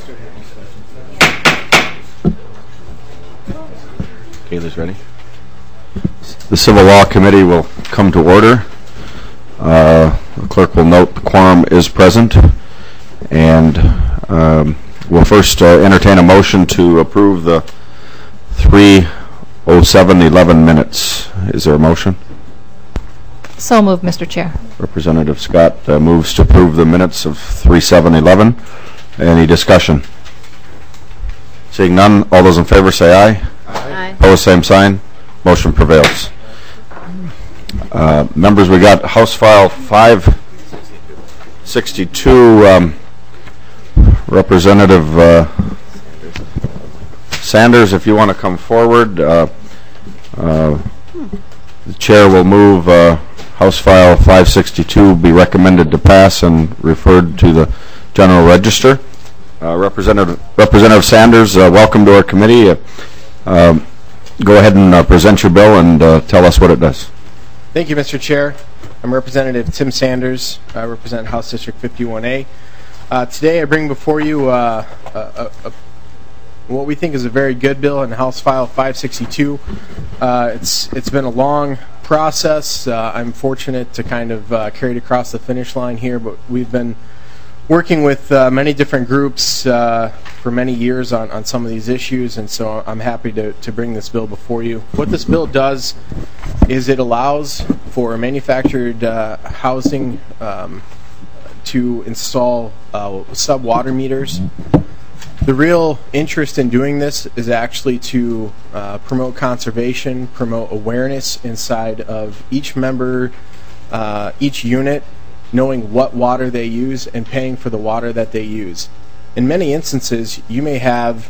Kayla's ready. The Civil Law Committee will come to order. The clerk will note the quorum is present, and we'll first entertain a motion to approve the 3:07:11 minutes. Is there a motion? So moved, Mr. Chair. Representative Scott moves to approve the minutes of 3:07:11. Any discussion? Seeing none, all those in favor say aye. Aye. Opposed, same sign. Motion prevails. Members, we got House File 562. Representative Sanders, if you want to come forward. The chair will move House File 562 be recommended to pass and referred to the General Register. Representative Sanders, welcome to our committee. Go ahead and present your bill and tell us what it does. Thank you, Mr. Chair. I'm Representative Tim Sanders. I represent House District 51A. Today I bring before you what we think is a very good bill in House File 562. It's been a long process. I'm fortunate to kind of carry it across the finish line here, but we've been working with many different groups for many years on some of these issues, and so I'm happy to bring this bill before you. What this bill does is it allows for manufactured housing to install sub-water meters. The real interest in doing this is actually to promote conservation, promote awareness inside of each member, each unit, knowing what water they use and paying for the water that they use. In many instances, you may have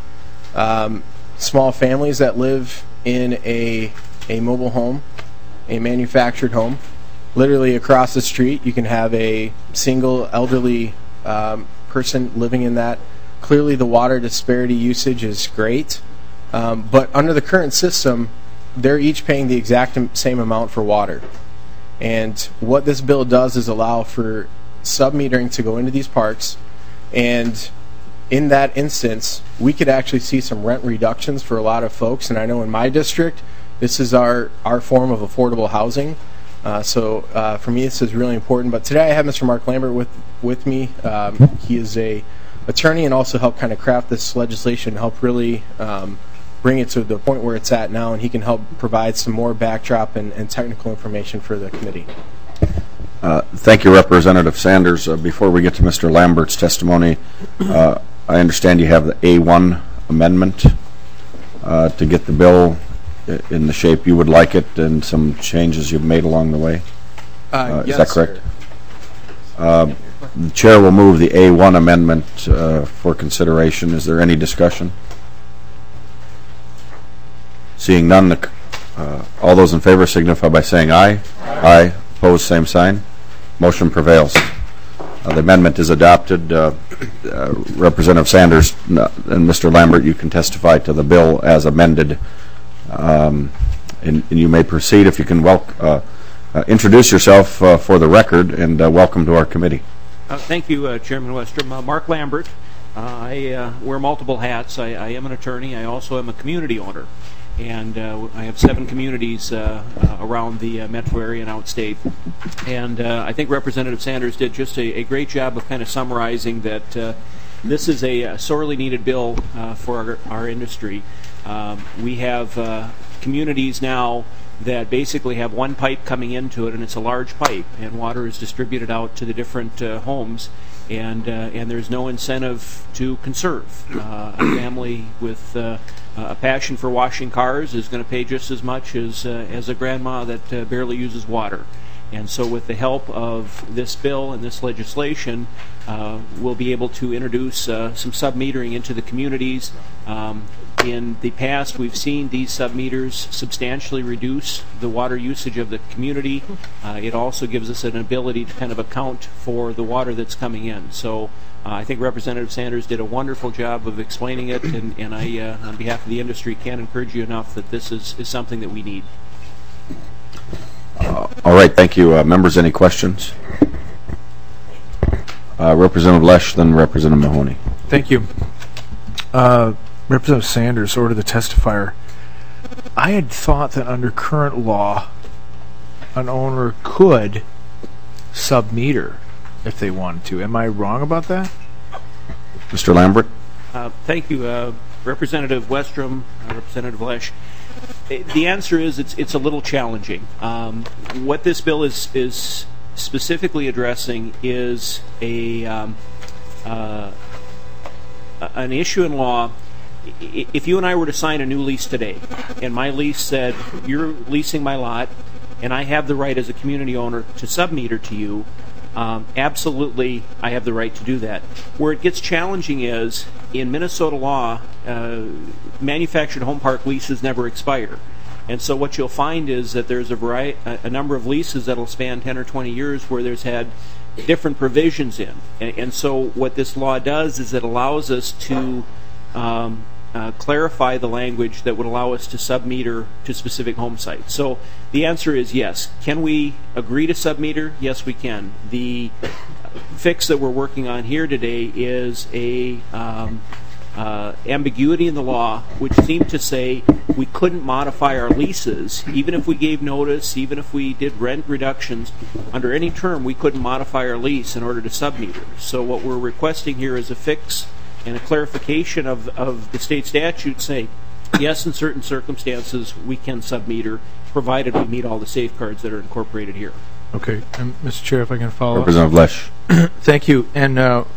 small families that live in a mobile home, a manufactured home. Literally across the street, you can have a single elderly person living in that. Clearly, the water disparity usage is great, but under the current system, they're each paying the exact same amount for water. And what this bill does is allow for sub-metering to go into these parks, and in that instance, we could actually see some rent reductions for a lot of folks. And I know in my district, this is our form of affordable housing. So for me, this is really important. But today I have Mr. Mark Lambert with me. He is a attorney and also helped kind of craft this legislation, help really bring it to the point where it's at now, and he can help provide some more backdrop and technical information for the committee. Thank you, Representative Sanders. Before we get to Mr. Lambert's testimony, I understand you have the A1 amendment to get the bill in the shape you would like it, and some changes you've made along the way. Yes, is that correct? The chair will move the A1 amendment for consideration. Is there any discussion? Seeing none, all those in favor signify by saying aye. Aye. Opposed, same sign. Motion prevails. The amendment is adopted. Representative Sanders and Mr. Lambert, you can testify to the bill as amended. And you may proceed if you can introduce yourself for the record, and welcome to our committee. Thank you, Chairman Westrom. Mark Lambert. I wear multiple hats. I am an attorney. I also am a community owner. And I have 7 communities around the metro area and outstate. And I think Representative Sanders did just a great job of kind of summarizing that this is a sorely needed bill for our industry. We have communities now that basically have one pipe coming into it, and it's a large pipe, and water is distributed out to the different homes, and there's no incentive to conserve. A family with a passion for washing cars is going to pay just as much as a grandma that barely uses water. And so with the help of this bill and this legislation, we'll be able to introduce some sub-metering into the communities. In the past, we've seen these sub-meters substantially reduce the water usage of the community. It also gives us an ability to kind of account for the water that's coming in. So I think Representative Sanders did a wonderful job of explaining it, and I, on behalf of the industry, can't encourage you enough that this is something that we need. All right, thank you. Members, any questions? Representative Lesh, then Representative Mahoney. Thank you. Representative Sanders, or to the testifier, I had thought that under current law, an owner could sub-meter if they wanted to. Am I wrong about that? Mr. Lambert? Thank you, Representative Westrom, Representative Lesh. The answer is it's a little challenging. What this bill is specifically addressing is an issue in law. If you and I were to sign a new lease today, and my lease said, you're leasing my lot, and I have the right as a community owner to sub-meter to you, absolutely I have the right to do that. Where it gets challenging is, in Minnesota law, manufactured home park leases never expire. And so what you'll find is that there's a number of leases that'll span 10 or 20 years where there's had different provisions in. And so what this law does is it allows us to clarify the language that would allow us to sub-meter to specific home sites. So the answer is yes. Can we agree to sub-meter? Yes, we can. The fix that we're working on here today is a ambiguity in the law which seemed to say we couldn't modify our leases, even if we gave notice, even if we did rent reductions, under any term we couldn't modify our lease in order to sub-meter. So what we're requesting here is a fix and a clarification of the state statute saying, yes, in certain circumstances we can sub-meter, provided we meet all the safeguards that are incorporated here. Okay. And Mr. Chair, if I can follow up. Representative Lesh. Thank you. And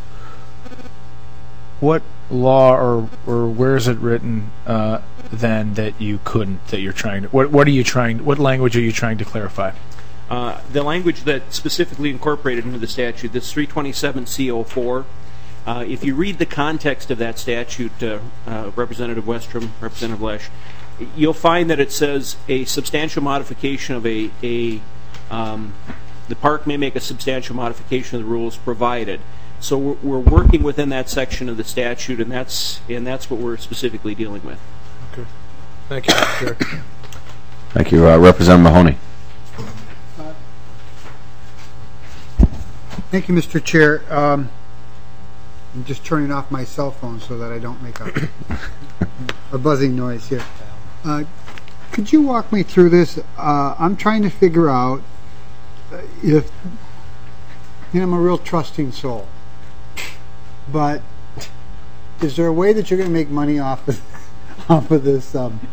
what law or where is it written then that you couldn't, that you're trying to, what language are you trying to clarify? The language that specifically incorporated into the statute, this 327 CO4, if you read the context of that statute, Representative Westrom, Representative Lesh, you'll find that it says a substantial modification of the park may make a substantial modification of the rules provided. So we're working within that section of the statute, and that's what we're specifically dealing with. Okay. Thank you, Mr. Chair. Thank you. Representative Mahoney. Thank you, Mr. Chair. I'm just turning off my cell phone so that I don't make a buzzing noise here. Could you walk me through this? I'm trying to figure out if, I'm a real trusting soul, but is there a way that you're going to make money off of this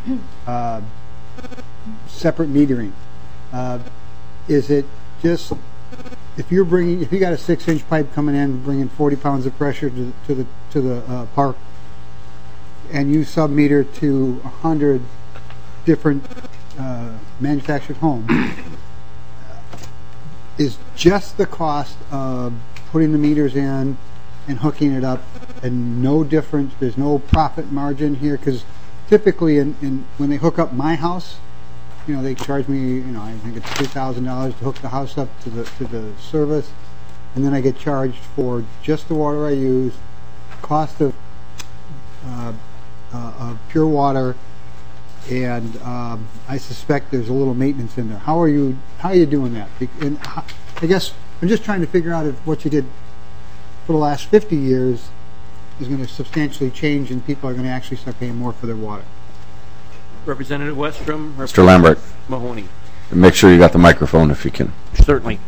separate metering? Is it just if you got a 6-inch pipe coming in bringing 40 pounds of pressure to the park, and you sub-meter to 100 different manufactured homes, is just the cost of putting the meters in and hooking it up and no difference? There's no profit margin here? Because typically when they hook up my house, they charge me, I think it's $2,000 to hook the house up to the service, and then I get charged for just the water I use, cost of pure water, and I suspect there's a little maintenance in there. How are you doing that? And I guess I'm just trying to figure out if what you did for the last 50 years is going to substantially change and people are going to actually start paying more for their water. Representative Westrom, Mr. Lambert. Mahoney. Make sure you got the microphone if you can. Certainly.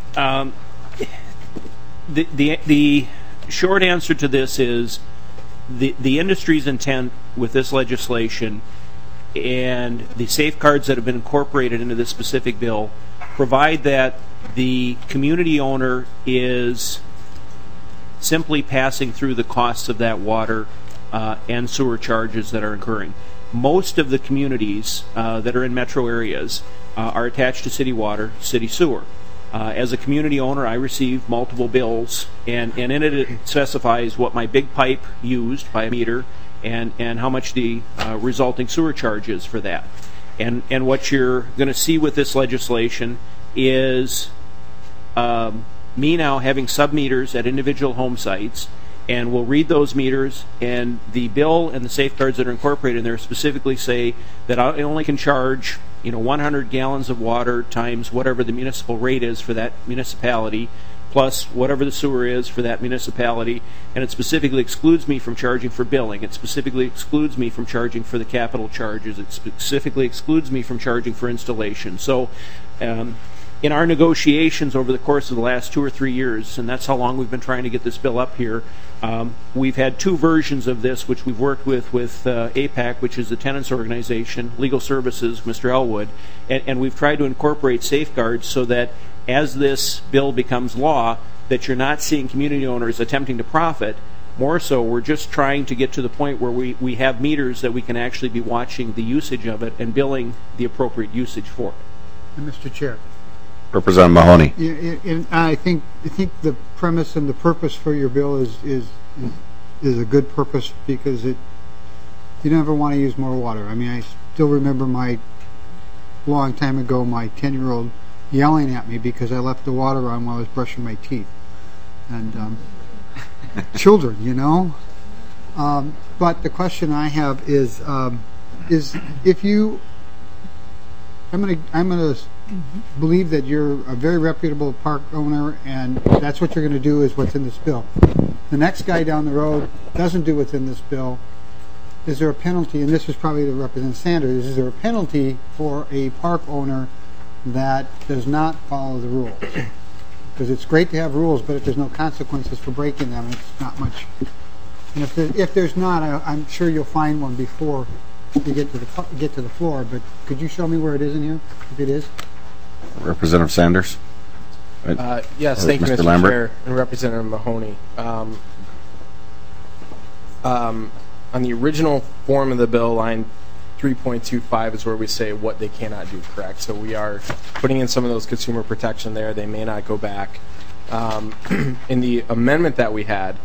The short answer to this is the industry's intent with this legislation and the safeguards that have been incorporated into this specific bill provide that the community owner is simply passing through the costs of that water and sewer charges that are occurring. Most of the communities that are in metro areas are attached to city water, city sewer. As a community owner, I receive multiple bills, and in it specifies what my big pipe used by a meter and how much the resulting sewer charge is for that. And what you're going to see with this legislation is me now having sub-meters at individual home sites, and we'll read those meters, and the bill and the safeguards that are incorporated in there specifically say that I only can charge 100 gallons of water times whatever the municipal rate is for that municipality plus whatever the sewer is for that municipality, and it specifically excludes me from charging for billing. It specifically excludes me from charging for the capital charges. It specifically excludes me from charging for installation. So in our negotiations over the course of the last 2 or 3 years, and that's how long we've been trying to get this bill up here, we've had 2 versions of this, which we've worked with APAC, which is the tenants organization, legal services, Mr. Elwood, and we've tried to incorporate safeguards so that as this bill becomes law, that you're not seeing community owners attempting to profit. More so, we're just trying to get to the point where we have meters that we can actually be watching the usage of it and billing the appropriate usage for it. And Mr. Chair. Representative Mahoney. And I think the premise and the purpose for your bill is a good purpose, because you never want to use more water. I mean, I still remember long time ago, my 10-year-old yelling at me because I left the water on while I was brushing my teeth. And children, you know. But the question I have is if you, I'm gonna believe that you're a very reputable park owner, and that's what you're going to do is what's in this bill. The next guy down the road doesn't do what's in this bill. Is there a penalty? And this is probably to Representative Sanders. Is there a penalty for a park owner that does not follow the rules? Because it's great to have rules, but if there's no consequences for breaking them, it's not much. And if there's not, I'm sure you'll find one before you get to the floor. But could you show me where it is in here, if it is? Representative Sanders. Yes, thank you, Mr. Mr. Lambert. Chair and Representative Mahoney. On the original form of the bill, line 3.25 is where we say what they cannot do, correct? So we are putting in some of those consumer protection there. They may not go back. In the amendment that we had,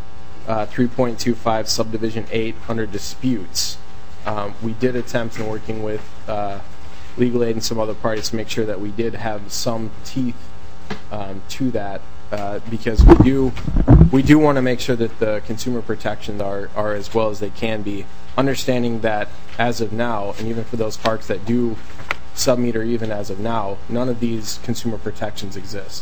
3.25 subdivision 8 under disputes, we did attempt in working with legal aid and some other parties to make sure that we did have some teeth to that, because we do want to make sure that the consumer protections are as well as they can be, understanding that as of now, and even for those parks that do sub-meter even as of now, none of these consumer protections exist.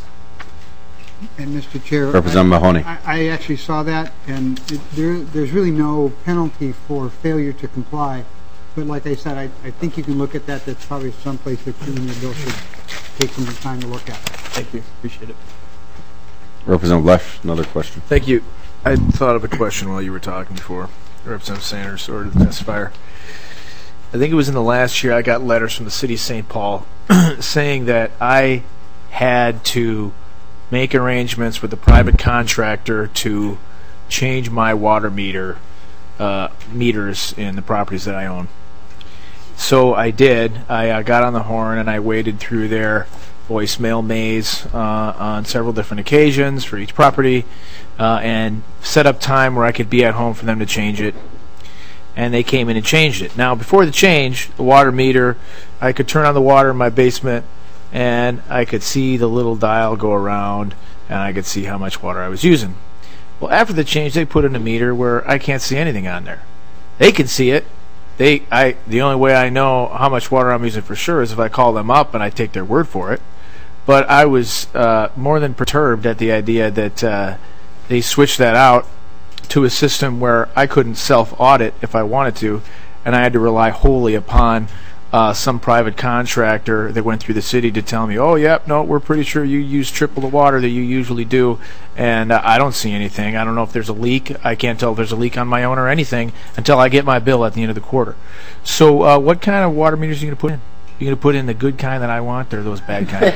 And Mr. Chair, Representative Mahoney. I actually saw that, and there's really no penalty for failure to comply. But like I said, I think you can look at that. That's probably someplace that you and your bill should take some time to look at. Thank you. Appreciate it. Representative Lesh, another question. Thank you. I thought of a question while you were talking before, Representative Sanders, or the testifier. I think it was in the last year I got letters from the city of St. Paul saying that I had to make arrangements with a private contractor to change my water meters in the properties that I own. So I did. I got on the horn and I waded through their voicemail maze on several different occasions for each property, and set up time where I could be at home for them to change it. And they came in and changed it. Now, before the change, the water meter, I could turn on the water in my basement and I could see the little dial go around and I could see how much water I was using. Well, after the change, they put in a meter where I can't see anything on there. They can see it. The only way I know how much water I'm using for sure is if I call them up and I take their word for it. But I was more than perturbed at the idea that they switched that out to a system where I couldn't self-audit if I wanted to, and I had to rely wholly upon some private contractor that went through the city to tell me, oh, yep, no, we're pretty sure you use triple the water that you usually do, and I don't see anything. I don't know if there's a leak. I can't tell if there's a leak on my own or anything until I get my bill at the end of the quarter. So what kind of water meters are you going to put in? You going to put in the good kind that I want, or those bad kind?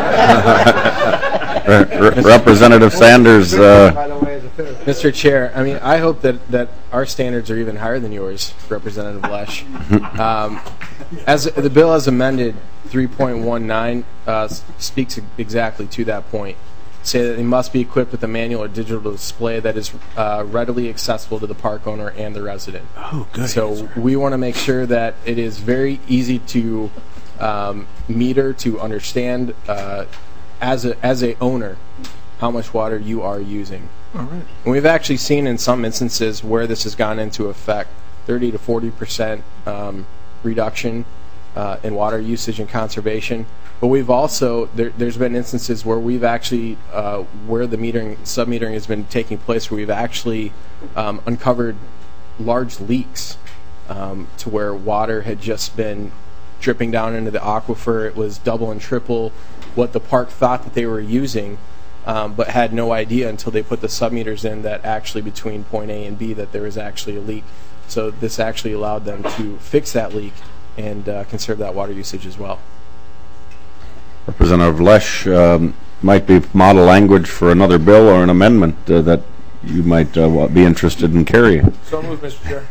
Representative Sanders. Mr. Chair, I mean, I hope that our standards are even higher than yours, Representative Lesh. As the bill as amended, 3.19 speaks exactly to that point. Say that they must be equipped with a manual or digital display that is readily accessible to the park owner and the resident. Oh, good. So we want to make sure that it is very easy to meter, to understand as a owner how much water you are using. All right. And we've actually seen in some instances where this has gone into effect 30 to 40% reduction in water usage and conservation, But we've also, there's been instances where we've actually, where the sub-metering has been taking place, where we've actually uncovered large leaks to where water had just been dripping down into the aquifer. It was double and triple what the park thought that they were using, but had no idea until they put the sub-meters in that actually between point A and B that there was actually a leak. So this actually allowed them to fix that leak and conserve that water usage as well. Representative Lesh, might be model language for another bill or an amendment that you might be interested in carrying. So moved, Mr. Chair.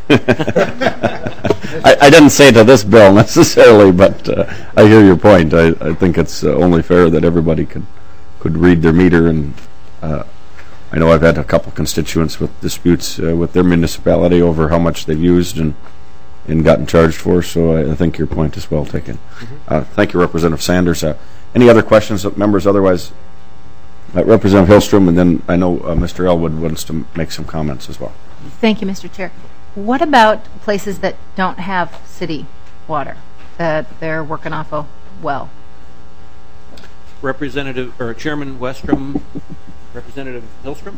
I didn't say to this bill necessarily, but I hear your point. I think it's only fair that everybody could read their meter, and I know I've had a couple constituents with disputes with their municipality over how much they've used and gotten charged for, so I think your point is well taken. Thank you, Representative Sanders. Any other questions of members? Otherwise, Representative Hillstrom, and then I know Mr. Elwood wants to make some comments as well. Thank you, Mr. Chair. What about places that don't have city water, that they're working off a well? Representative or Chairman Westrom, Representative Hillstrom.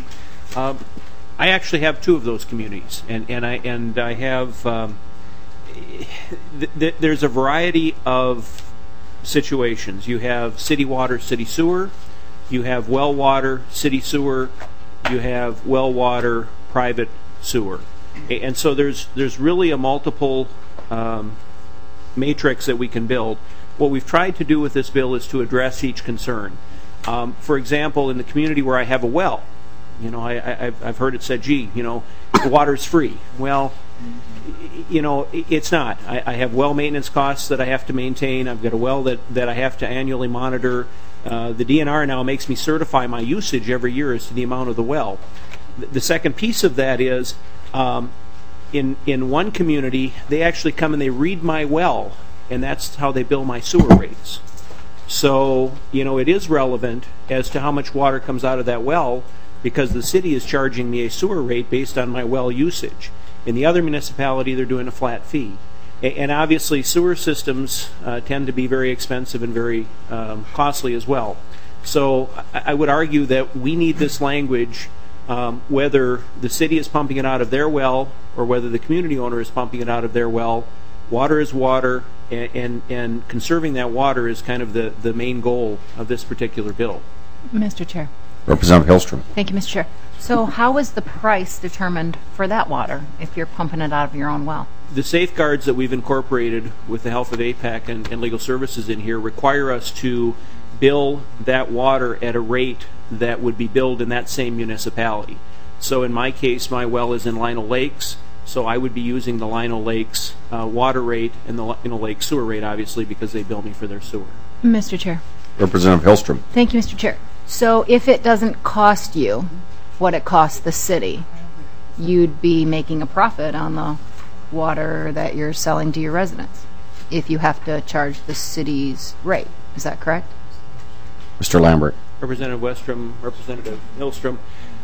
I actually have two of those communities, and I have. There's a variety of situations. You have city water, city sewer. You have well water, city sewer. You have well water, private sewer, and so there's really a multiple matrix that we can build. What we've tried to do with this bill is to address each concern. For example, in the community where I have a well, I've heard it said, gee, the water's free. Well, it's not. I have well maintenance costs that I have to maintain. I've got a well that I have to annually monitor. The DNR now makes me certify my usage every year as to the amount of the well. The second piece of that is, in one community, they actually come and they read my well, and that's how they bill my sewer rates. So, it is relevant as to how much water comes out of that well, because the city is charging me a sewer rate based on my well usage. In the other municipality, they're doing a flat fee. And obviously, sewer systems tend to be very expensive and very costly as well. So I would argue that we need this language, whether the city is pumping it out of their well or whether the community owner is pumping it out of their well. Water is water, and conserving that water is kind of the main goal of this particular bill. Mr. Chair. Representative Hillstrom. Thank you, Mr. Chair. So how is the price determined for that water if you're pumping it out of your own well? The safeguards that we've incorporated with the help of APAC and legal services in here require us to bill that water at a rate that would be billed in that same municipality. So in my case, my well is in Lino Lakes, so I would be using the Lino Lakes water rate and the Lino Lakes sewer rate, obviously, because they bill me for their sewer. Mr. Chair. Representative Hillstrom. Thank you, Mr. Chair. So if it doesn't cost you what it costs the city, you'd be making a profit on the water that you're selling to your residents if you have to charge the city's rate. Is that correct? Mr. Lambert. Representative Westrom, Representative Hillstrom.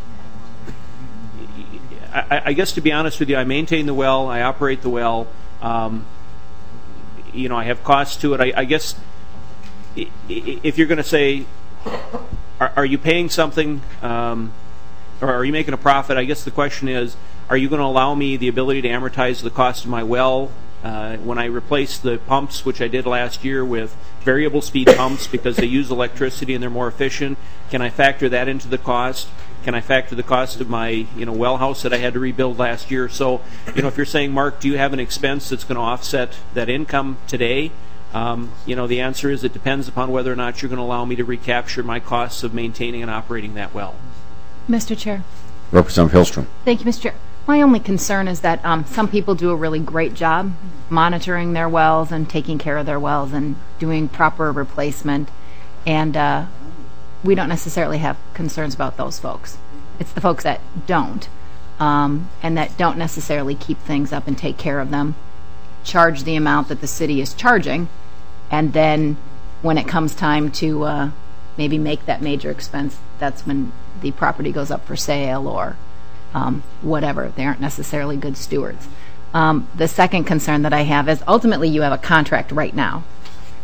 I guess, to be honest with you, I maintain the well, I operate the well. I have costs to it. I guess if you're going to say, are you paying something, or are you making a profit? I guess the question is, are you going to allow me the ability to amortize the cost of my well? When I replace the pumps, which I did last year, with variable speed pumps because they use electricity and they're more efficient, can I factor that into the cost? Can I factor the cost of my well house that I had to rebuild last year? So, if you're saying, Mark, do you have an expense that's going to offset that income today? The answer is it depends upon whether or not you're going to allow me to recapture my costs of maintaining and operating that well. Mr. Chair. Representative Hillstrom. Thank you, Mr. Chair. My only concern is that some people do a really great job monitoring their wells and taking care of their wells and doing proper replacement, and we don't necessarily have concerns about those folks. It's the folks that don't, and that don't necessarily keep things up and take care of them, charge the amount that the city is charging, and then when it comes time to maybe make that major expense, that's when the property goes up for sale or whatever. They aren't necessarily good stewards. The second concern that I have is ultimately you have a contract right now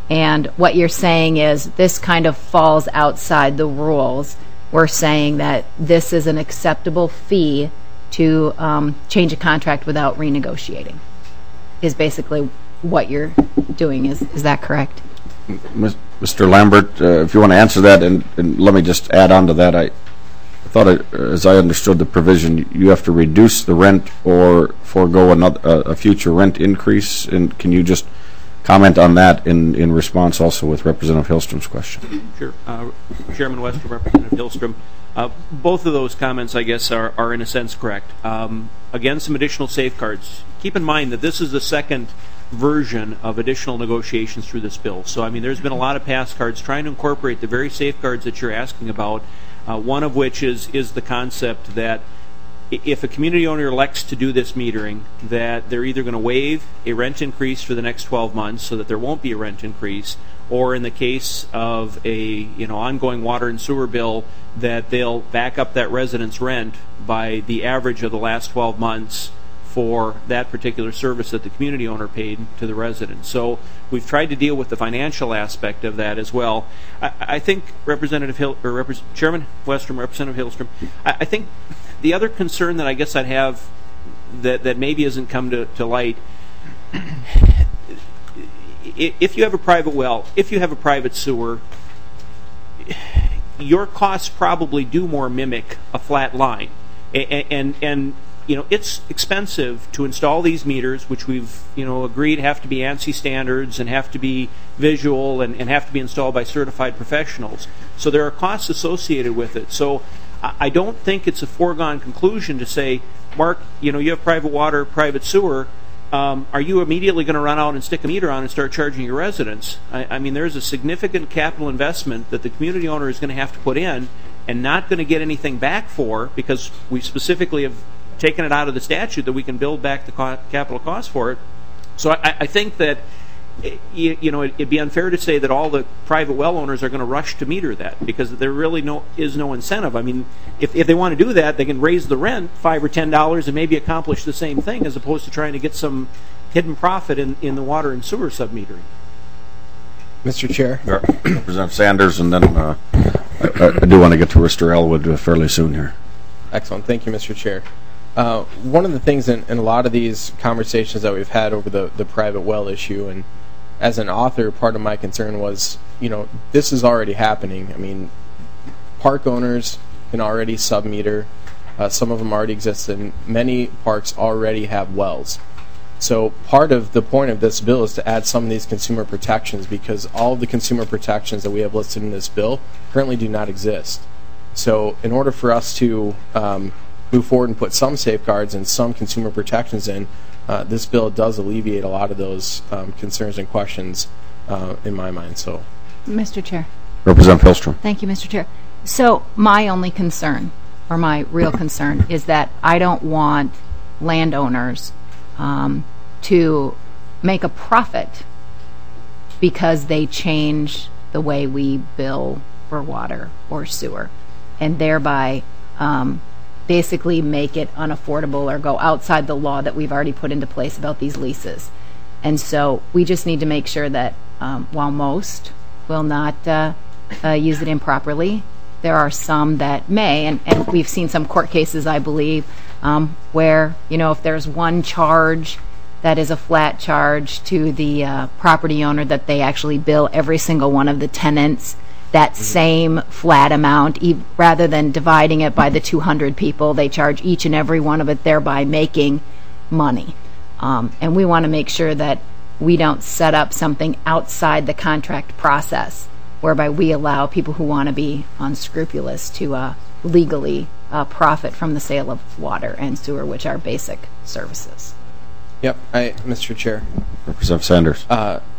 And what you're saying is this kind of falls outside the rules. We're saying that this is an acceptable fee to change a contract without renegotiating, is basically what you're doing. Is that correct? Mr. Lambert, if you want to answer that, and let me just add on to that, I thought, as I understood the provision, you have to reduce the rent or forego a future rent increase. And can you just comment on that in response also with Representative Hillstrom's question? Sure. Chairman Westrom, Representative Hillstrom. Both of those comments, I guess, are in a sense correct. Again, some additional safeguards. Keep in mind that this is the second version of additional negotiations through this bill. So, I mean, there's been a lot of pass cards trying to incorporate the very safeguards that you're asking about, one of which is the concept that if a community owner elects to do this metering, that they're either going to waive a rent increase for the next 12 months so that there won't be a rent increase, or in the case of a ongoing water and sewer bill, that they'll back up that resident's rent by the average of the last 12 months for that particular service that the community owner paid to the resident. So we've tried to deal with the financial aspect of that as well. I think Chairman Westrom, Representative Hillstrom, I think the other concern that I guess I'd have that maybe hasn't come to light, if you have a private well, if you have a private sewer, your costs probably do more mimic a flat line. And it's expensive to install these meters, which we've agreed have to be ANSI standards and have to be visual and have to be installed by certified professionals. So there are costs associated with it. So I don't think it's a foregone conclusion to say, Mark, you have private water, private sewer. Are you immediately going to run out and stick a meter on and start charging your residents? I mean, there's a significant capital investment that the community owner is going to have to put in and not going to get anything back for, because we specifically have taken it out of the statute that we can build back the capital cost for it. So I think that it'd be unfair to say that all the private well owners are going to rush to meter that, because there really is no incentive. I mean, if they want to do that, they can raise the rent $5 or $10 and maybe accomplish the same thing, as opposed to trying to get some hidden profit in the water and sewer submetering. Mr. Chair. Representative Sanders, and then I do want to get to Mr. Elwood fairly soon here. Excellent. Thank you, Mr. Chair. One of the things in a lot of these conversations that we've had over the private well issue, and as an author, part of my concern was, this is already happening. I mean, park owners can already submeter. Some of them already exist, and many parks already have wells. So part of the point of this bill is to add some of these consumer protections, because all of the consumer protections that we have listed in this bill currently do not exist. So in order for us to move forward and put some safeguards and some consumer protections in, this bill does alleviate a lot of those concerns and questions in my mind. So, Mr. Chair. Representative Hillstrom. Thank you, Mr. Chair. So my only concern, or my real concern, is that I don't want landowners to make a profit because they change the way we bill for water or sewer, and thereby basically make it unaffordable or go outside the law that we've already put into place about these leases. And so we just need to make sure that while most will not use it improperly, there are some that may, and we've seen some court cases, I believe, where, if there's one charge that is a flat charge to the property owner, that they actually bill every single one of the tenants that same flat amount, rather than dividing it by the 200 people. They charge each and every one of it, thereby making money. And we want to make sure that we don't set up something outside the contract process, whereby we allow people who want to be unscrupulous to legally profit from the sale of water and sewer, which are basic services. Yep, Mr. Chair. Representative Sanders.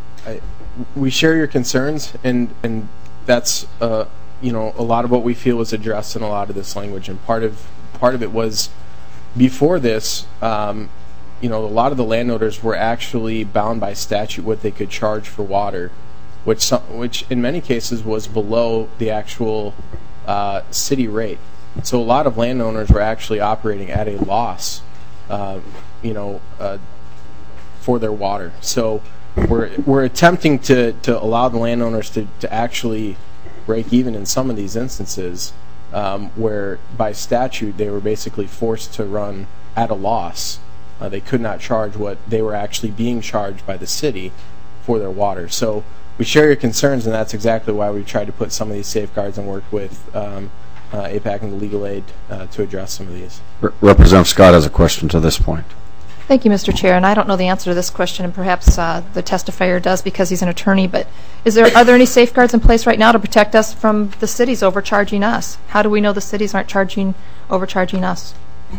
We share your concerns, and that's a lot of what we feel was addressed in a lot of this language. And part of it was, before this, a lot of the landowners were actually bound by statute what they could charge for water, which in many cases was below the actual city rate. So a lot of landowners were actually operating at a loss, for their water. So we're attempting to allow the landowners to actually break even in some of these instances where by statute they were basically forced to run at a loss. They could not charge what they were actually being charged by the city for their water. So we share your concerns, and that's exactly why we tried to put some of these safeguards and work with APAC and the legal aid to address some of these. Representative Scott has a question to this point. Thank you, Mr. Chair. And I don't know the answer to this question, and perhaps the testifier does because he's an attorney, but are there any safeguards in place right now to protect us from the cities overcharging us? How do we know the cities aren't overcharging us?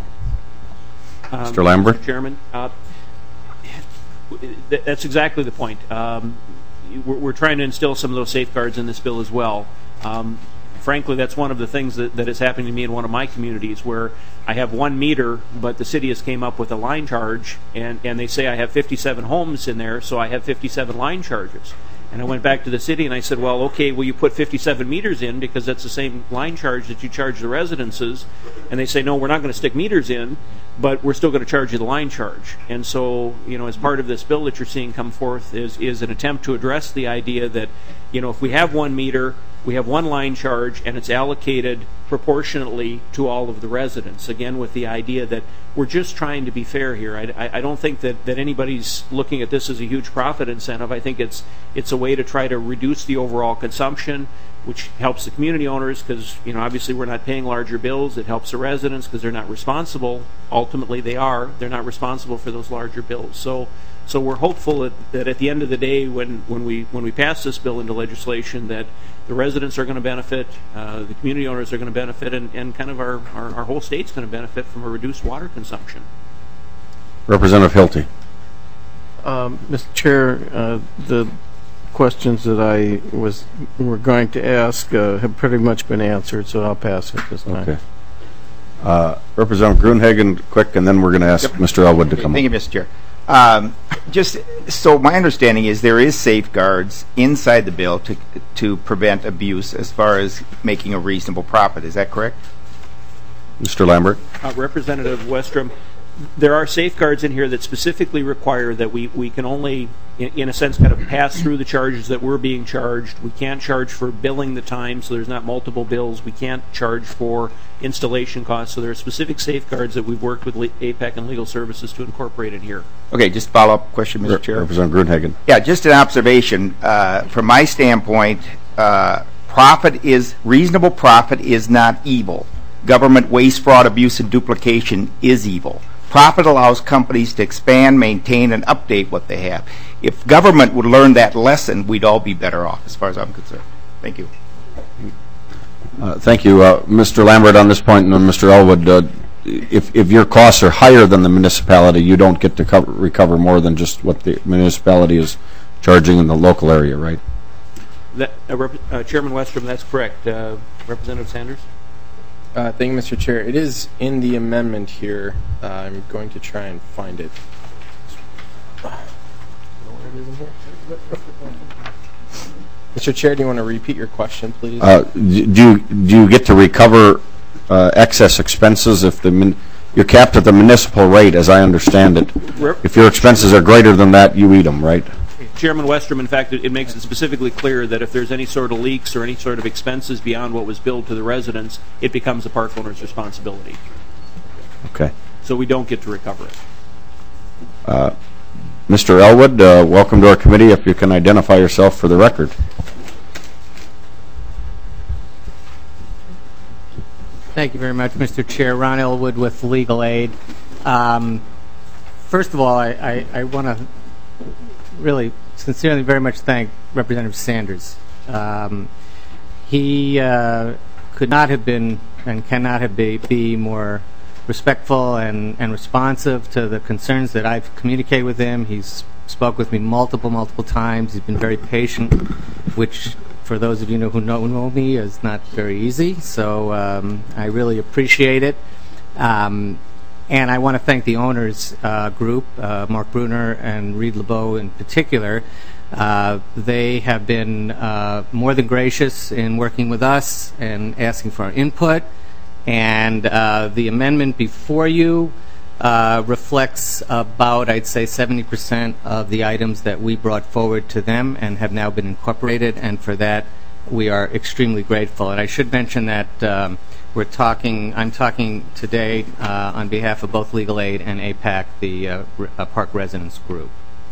Mr. Lambert? Mr. Chairman, that's exactly the point. We're trying to instill some of those safeguards in this bill as well. Frankly, that's one of the things that is happening to me in one of my communities where I have 1 meter, but the city has came up with a line charge, and they say I have 57 homes in there, so I have 57 line charges. And I went back to the city and I said, well, okay, will you put 57 meters in because that's the same line charge that you charge the residences? And they say, no, we're not going to stick meters in, but we're still going to charge you the line charge. And so, as part of this bill that you're seeing come forth is an attempt to address the idea that, if we have 1 meter, we have 1 line charge, and it's allocated proportionately to all of the residents. Again, with the idea that we're just trying to be fair here. I don't think that anybody's looking at this as a huge profit incentive. I think it's a way to try to reduce the overall consumption, which helps the community owners because, obviously we're not paying larger bills. It helps the residents because they're not responsible. Ultimately, they're not responsible for those larger bills. So we're hopeful that at the end of the day, when we pass this bill into legislation, that the residents are going to benefit, the community owners are going to benefit, and kind of our whole state's going to benefit from a reduced water consumption. Representative Hilty. Mr. Chair, the questions that were going to ask have pretty much been answered, so I'll pass it this time. Okay. Representative Gruenhagen, quick, and then we're going to ask Mr. Elwood to come Thank you, Mr. Chair. Just so my understanding is there is safeguards inside the bill to prevent abuse as far as making a reasonable profit. Is that correct? Mr. Lambert. Representative Westrom, there are safeguards in here that specifically require that we can only, in a sense, kind of pass through the charges that we're being charged. We can't charge for billing the time, so there's not multiple bills. We can't charge for installation costs. So there are specific safeguards that we've worked with APAC and Legal Services to incorporate in here. Okay, just follow-up question, Mr. Chair. Representative Gruenhagen. Yeah, just an observation. From my standpoint, reasonable profit is not evil. Government waste, fraud, abuse, and duplication is evil. Profit allows companies to expand, maintain, and update what they have. If government would learn that lesson, we'd all be better off, as far as I'm concerned. Thank you. Thank you. Mr. Lambert, on this point, and then Mr. Elwood, if your costs are higher than the municipality, you don't get to recover more than just what the municipality is charging in the local area, right? Chairman Westrom, that's correct. Representative Sanders? Thank you, Mr. Chair. It is in the amendment here. I'm going to try and find it. Mr. Chair, do you want to repeat your question, please? Do you get to recover excess expenses if you're capped at the municipal rate, as I understand it? If your expenses are greater than that, you eat them, right? Chairman Westrom, in fact, it makes it specifically clear that if there's any sort of leaks or any sort of expenses beyond what was billed to the residents, it becomes the park owner's responsibility. Okay. So we don't get to recover it. Mr. Elwood, welcome to our committee. If you can identify yourself for the record. Thank you very much, Mr. Chair. Ron Elwood with Legal Aid. First of all, I want to really sincerely very much thank Representative Sanders. He could not have been and cannot have be more respectful and responsive to the concerns that I've communicated with him. He's spoke with me multiple times. He's been very patient, which for those of you who know me is not very easy. So I really appreciate it. And I want to thank the owners group, Mark Bruner and Reed LeBeau in particular. They have been more than gracious in working with us and asking for our input. And the amendment before you reflects about, I'd say, 70% of the items that we brought forward to them and have now been incorporated, and for that we are extremely grateful. And I should mention that I'm talking today on behalf of both Legal Aid and APAC, the Park Residents Group.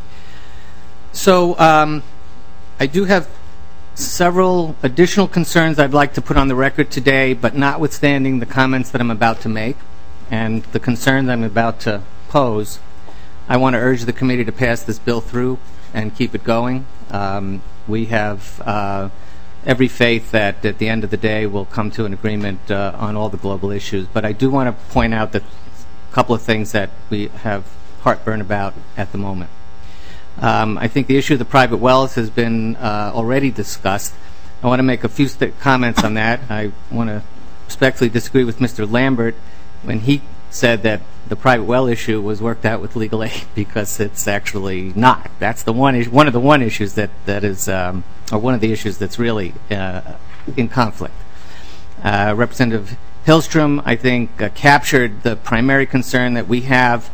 So I do have several additional concerns I'd like to put on the record today, but notwithstanding the comments that I'm about to make and the concerns I'm about to pose, I want to urge the committee to pass this bill through and keep it going. We have every faith that at the end of the day we'll come to an agreement on all the global issues, but I do want to point out that a couple of things that we have heartburn about at the moment. I think the issue of the private wells has been already discussed. I want to make a few comments on that. I want to respectfully disagree with Mr. Lambert when he said that the private well issue was worked out with Legal Aid, because it's actually not. That's the one of the issues that is, or one of the issues that's really in conflict. Representative Hillstrom, I think, captured the primary concern that we have.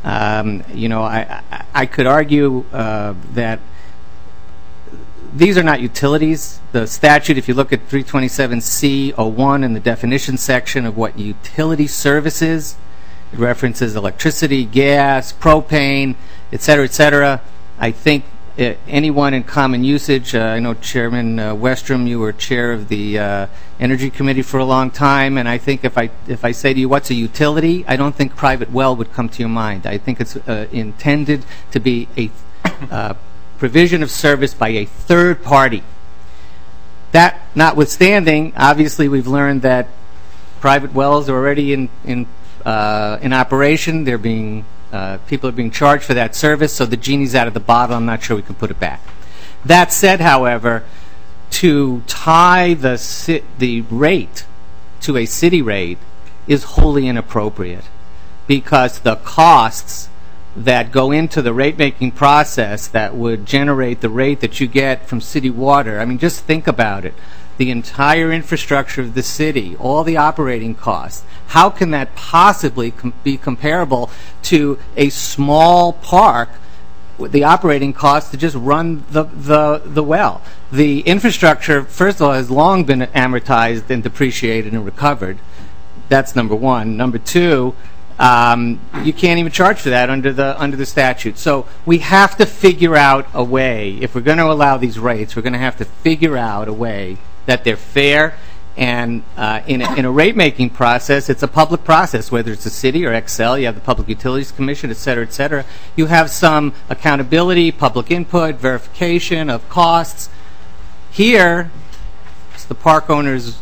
I could argue that these are not utilities. The statute, if you look at 327C01 in the definition section of what utility service is, it references electricity, gas, propane, et cetera, I think anyone in common usage, I know Chairman Westrom, you were chair of the Energy Committee for a long time, and I think if I say to you, what's a utility, I don't think private well would come to your mind. I think it's intended to be a provision of service by a third party. That notwithstanding, obviously we've learned that private wells are already in operation. They're being people are being charged for that service, so the genie's out of the bottle. I'm not sure we can put it back. That said, however, to tie the rate to a city rate is wholly inappropriate, because the costs that go into the rate-making process that would generate the rate that you get from city water, I mean, just think about it. The entire infrastructure of the city, all the operating costs, how can that possibly be comparable to a small park, the operating costs to just run the well? The infrastructure, first of all, has long been amortized and depreciated and recovered. That's number one. Number two, you can't even charge for that under the statute. So we have to figure out a way. If we're going to allow these rates, we're going to have to figure out a way that they're fair. And in a rate-making process, it's a public process, whether it's a city or Excel. You have the Public Utilities Commission, et cetera, et cetera. You have some accountability, public input, verification of costs. Here, it's the park owner's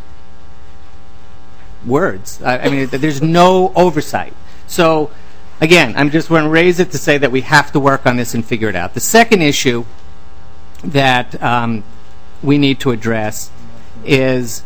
words. I mean, there's no oversight. So, again, I'm just going to raise it to say that we have to work on this and figure it out. The second issue that we need to address is,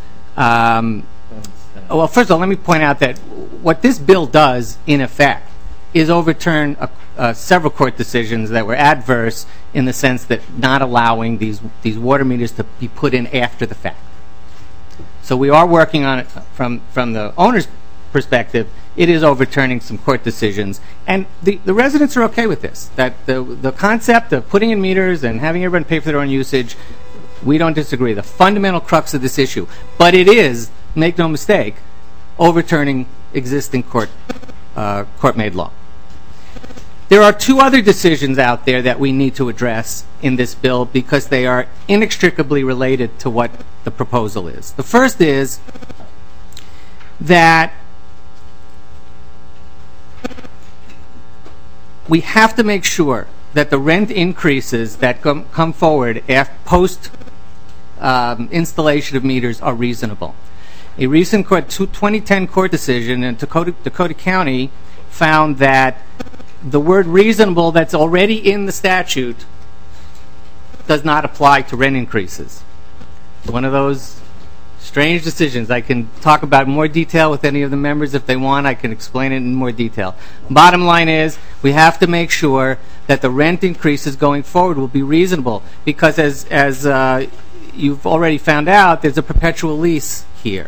well, first of all, let me point out that what this bill does, in effect, is overturn several court decisions that were adverse in the sense that not allowing these water meters to be put in after the fact. So we are working on it from the owner's perspective. It is overturning some court decisions, and the residents are okay with this. That the concept of putting in meters and having everyone pay for their own usage, we don't disagree. The fundamental crux of this issue, but it is, make no mistake, overturning existing court-made law. There are two other decisions out there that we need to address in this bill because they are inextricably related to what the proposal is. The first is that we have to make sure that the rent increases that come forward post installation of meters are reasonable. A recent 2010 court decision in Dakota County found that the word reasonable that's already in the statute does not apply to rent increases. One of those strange decisions. I can talk about in more detail with any of the members if they want. I can explain it in more detail. Bottom line is we have to make sure that the rent increases going forward will be reasonable because as you've already found out, there's a perpetual lease here.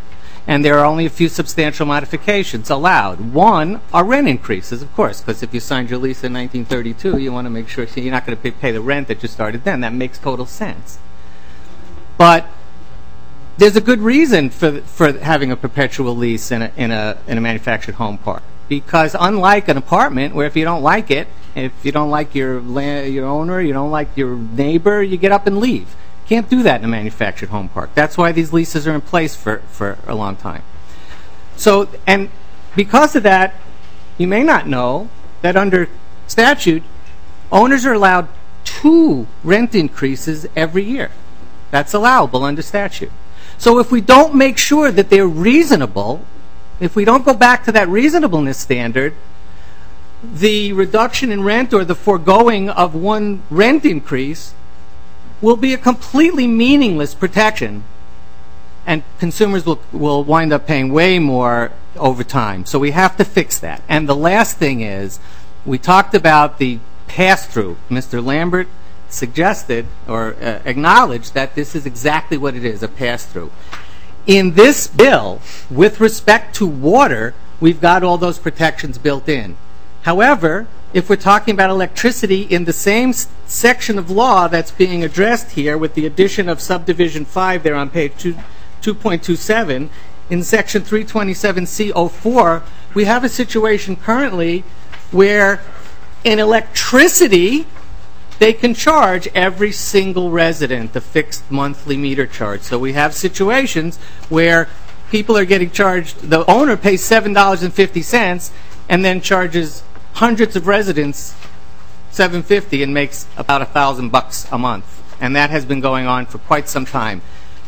And there are only a few substantial modifications allowed. One are rent increases, of course, because if you signed your lease in 1932, you want to make sure you're not going to pay the rent that you started then. That makes total sense. But there's a good reason for having a perpetual lease in a manufactured home park. Because unlike an apartment, where if you don't like it, if you don't like your owner, you don't like your neighbor, you get up and leave. Can't do that in a manufactured home park. That's why these leases are in place for a long time. So, and because of that, you may not know that under statute, owners are allowed 2 rent increases every year. That's allowable under statute. So if we don't make sure that they're reasonable, if we don't go back to that reasonableness standard, the reduction in rent or the foregoing of 1 rent increase will be a completely meaningless protection, and consumers will wind up paying way more over time. So we have to fix that. And the last thing is, we talked about the pass-through. Mr. Lambert suggested or acknowledged that this is exactly what it is, a pass-through. In this bill, with respect to water, we've got all those protections built in. However, if we're talking about electricity in the same section of law that's being addressed here with the addition of subdivision 5 there on page 2.27, in section 327C04, we have a situation currently where in electricity, they can charge every single resident a fixed monthly meter charge. So we have situations where people are getting charged, the owner pays $7.50 and then charges hundreds of residents $7.50 and makes about $1,000 a month. And that has been going on for quite some time.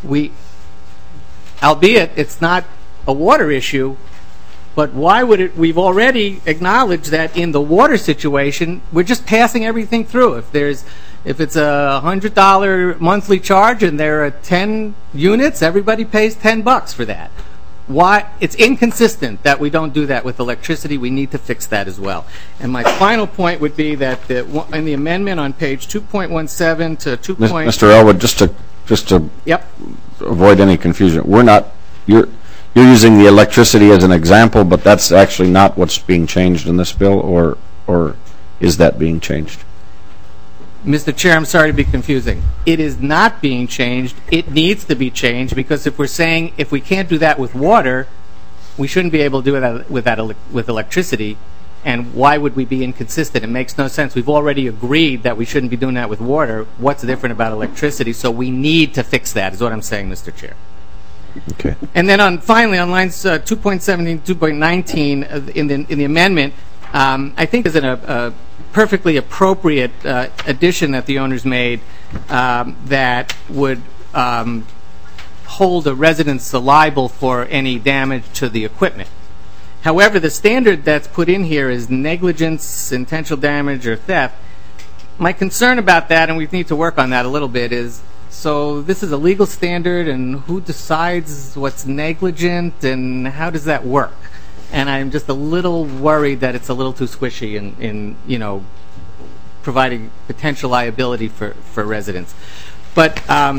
Albeit it's not a water issue, but why would it? We've already acknowledged that in the water situation, we're just passing everything through. If it's a $100 monthly charge and there are 10 units, everybody pays $10 for that. Why? It's inconsistent that we don't do that with electricity. We need to fix that as well. And my final point would be that in the amendment on page 2.17 to 2. Mr. Elwood, just to Yep. avoid any confusion, you're using the electricity as an example, but that's actually not what's being changed in this bill, or is that being changed? Mr. Chair, I'm sorry to be confusing. It is not being changed. It needs to be changed, because if we're saying if we can't do that with water, we shouldn't be able to do it with electricity. And why would we be inconsistent? It makes no sense. We've already agreed that we shouldn't be doing that with water. What's different about electricity? So we need to fix that, is what I'm saying, Mr. Chair. Okay. And then finally on lines 2.17, 2.19 in the amendment, I think is a perfectly appropriate addition that the owners made that would hold the residents liable for any damage to the equipment. However, the standard that's put in here is negligence, intentional damage, or theft. My concern about that, and we need to work on that a little bit, is so this is a legal standard, and who decides what's negligent, and how does that work? And I'm just a little worried that it's a little too squishy in providing potential liability for residents. But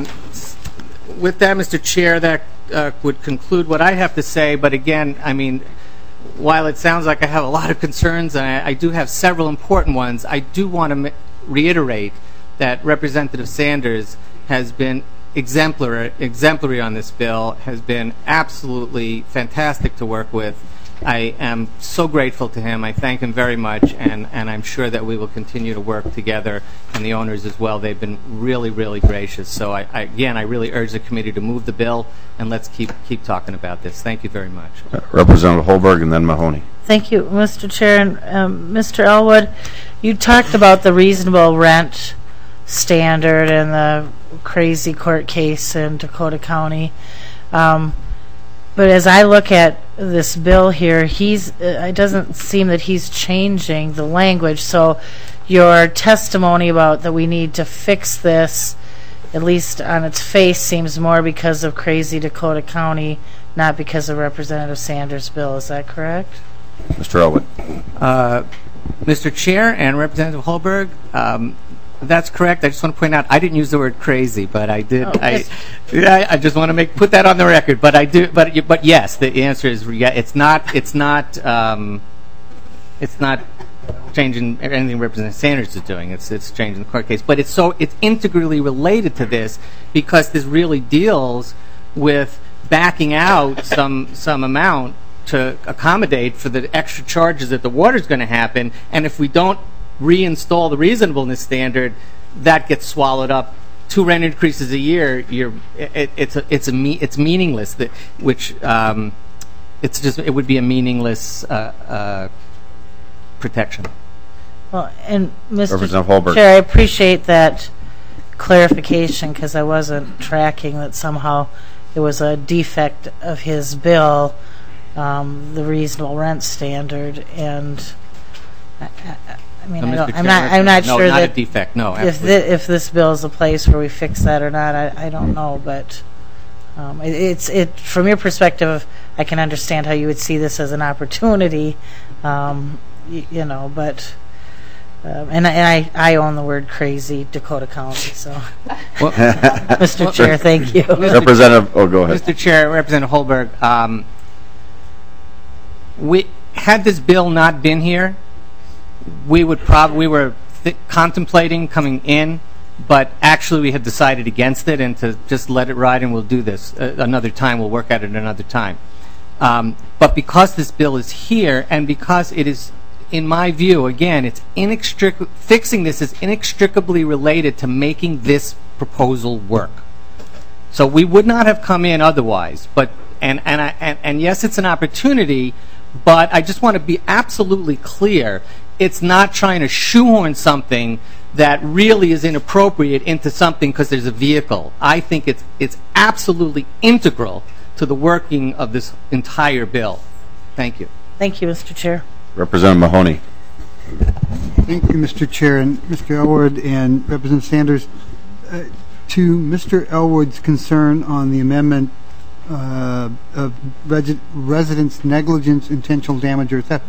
with that, Mr. Chair, that would conclude what I have to say. But again, I mean, while it sounds like I have a lot of concerns, and I do have several important ones, I do want to reiterate that Representative Sanders has been exemplary on this bill, has been absolutely fantastic to work with. I am so grateful to him. I thank him very much, and I'm sure that we will continue to work together, and the owners as well. They've been really, really gracious. So I really urge the committee to move the bill, and let's keep talking about this. Thank you very much. Representative Holberg and then Mahoney. Thank you, Mr. Chair. And Mr. Elwood, you talked about the reasonable rent standard and the crazy court case in Dakota County. But as I look at this bill here, it doesn't seem that he's changing the language. So your testimony about that we need to fix this, at least on its face, seems more because of crazy Dakota County, not because of Representative Sanders' bill. Is that correct? Mr. Elwood. Mr. Chair and Representative Holberg, That's correct. I just want to point out I didn't use the word crazy, but I did. yes. I just want to put that on the record. But I do. But yes, the answer is it's not. It's not changing anything Representative Sanders is doing. It's changing the court case. But it's integrally related to this because this really deals with backing out some amount to accommodate for the extra charges that the water's going to happen. And if we don't reinstall the reasonableness standard, that gets swallowed up. 2 rent increases a year, it's meaningless. It would be a meaningless protection. Well, and Representative Holberg. Mr. Chair, I appreciate that clarification because I wasn't tracking that somehow it was a defect of his bill, the reasonable rent standard, and I mean, I'm not sure not that a defect. No, if this bill is a place where we fix that or not, I don't know. But it's from your perspective, I can understand how you would see this as an opportunity, you know. But and I own the word crazy, Dakota County. So, Mr. Chair, thank you. Representative, go ahead. Mr. Chair, Representative Holberg, had this bill not been here, we were contemplating coming in, but actually we had decided against it and to just let it ride, and we'll do this another time. We'll work at it another time. But because this bill is here, and because it is, in my view, again, fixing this is inextricably related to making this proposal work. So we would not have come in otherwise. But and yes, it's an opportunity, but I just want to be absolutely clear. It's not trying to shoehorn something that really is inappropriate into something because there's a vehicle. I think it's absolutely integral to the working of this entire bill. Thank you. Thank you, Mr. Chair. Representative Mahoney. Thank you, Mr. Chair, and Mr. Elwood and Representative Sanders. To Mr. Elwood's concern on the amendment of residence negligence, intentional damage, or theft,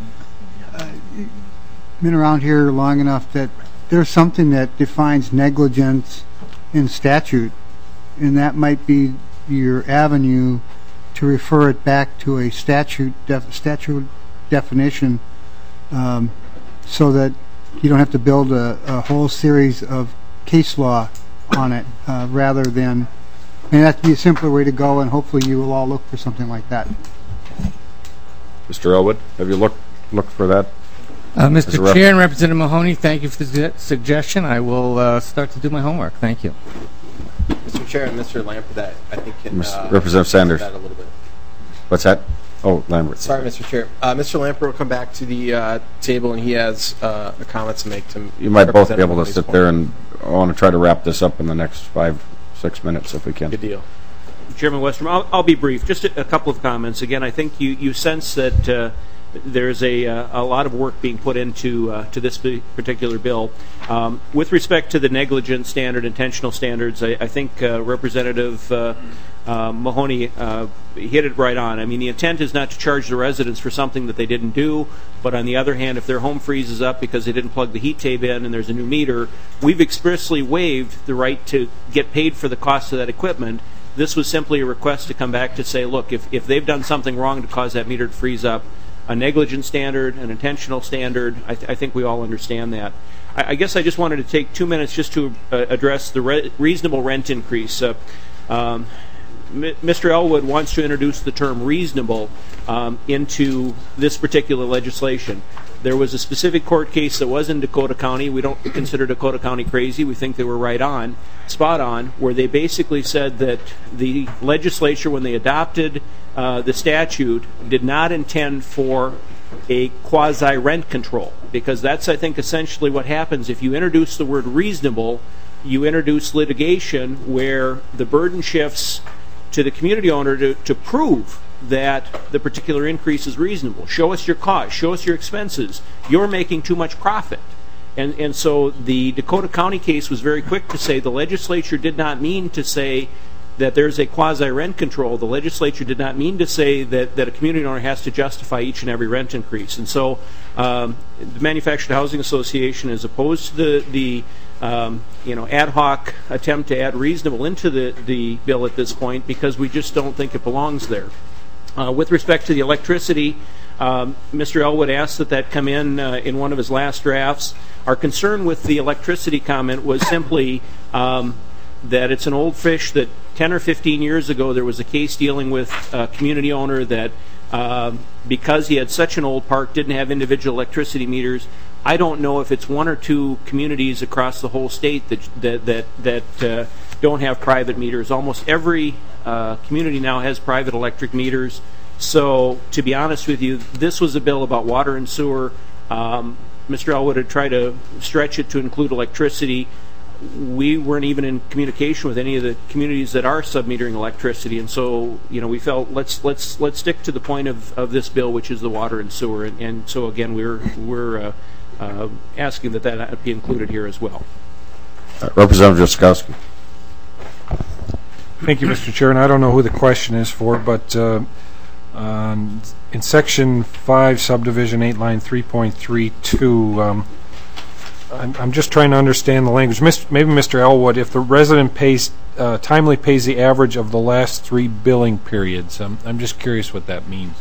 been around here long enough that there's something that defines negligence in statute, and that might be your avenue to refer it back to a statute definition, so that you don't have to build a whole series of case law on it, rather than, I mean, that'd be a simpler way to go, and hopefully you will all look for something like that. Mr. Elwood, have you looked for that? Mr. Chair and Representative Mahoney, thank you for the suggestion. I will start to do my homework. Thank you. Mr. Chair and Mr. Lambert, I think can Representative Sanders. that a little bit. What's that? Oh, Lambert. Sorry, Mr. Chair. Mr. Lambert will come back to the table, and he has a comment to make. You might both be able to sit there, and I want to try to wrap this up in the next 5-6 minutes if we can. Good deal. Chairman Westrom, I'll be brief. Just a couple of comments. Again, I think you sense that there's a lot of work being put into to this particular bill. With respect to the negligent standard, intentional standards, I think Representative Mahoney hit it right on. I mean, the intent is not to charge the residents for something that they didn't do, but on the other hand, if their home freezes up because they didn't plug the heat tape in and there's a new meter, we've expressly waived the right to get paid for the cost of that equipment. This was simply a request to come back to say, look, if they've done something wrong to cause that meter to freeze up, a negligent standard, an intentional standard, I think we all understand that. I guess I just wanted to take 2 minutes just to address the reasonable rent increase. Mr. Elwood wants to introduce the term reasonable into this particular legislation. There was a specific court case that was in Dakota County. We don't consider Dakota County crazy. We think they were spot on, where they basically said that the legislature, when they adopted the statute, did not intend for a quasi-rent control, because that's, I think, essentially what happens. If you introduce the word reasonable, you introduce litigation where the burden shifts to the community owner to prove that the particular increase is reasonable. Show us your cost. Show us your expenses. You're making too much profit. And so the Dakota County case was very quick to say the legislature did not mean to say that there's a quasi-rent control. The legislature did not mean to say that a community owner has to justify each and every rent increase. And so the Manufactured Housing Association is opposed to the ad hoc attempt to add reasonable into the bill at this point, because we just don't think it belongs there. With respect to the electricity, Mr. Elwood asked that come in one of his last drafts. Our concern with the electricity comment was simply that it's an old fish, that 10 or 15 years ago there was a case dealing with a community owner that because he had such an old park didn't have individual electricity meters. I don't know if it's one or two communities across the whole state that don't have private meters. Almost every community now has private electric meters. So to be honest with you, this was a bill about water and sewer. Mr. Elwood had tried to stretch it to include electricity. We weren't even in communication with any of the communities that are submetering electricity, and so we felt let's stick to the point of this bill, which is the water and sewer. And so again, we're asking that be included here as well. Representative Jaskowski. Thank you, Mr. Chair. And I don't know who the question is for, but in Section 5, Subdivision 8, Line 3.32, I'm just trying to understand the language. Maybe Mr. Elwood, if the resident timely pays the average of the last 3 billing periods, I'm just curious what that means.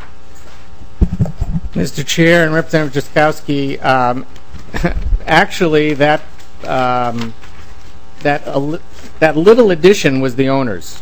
Mr. Chair and Representative Jaskowski, actually that little addition was the owner's.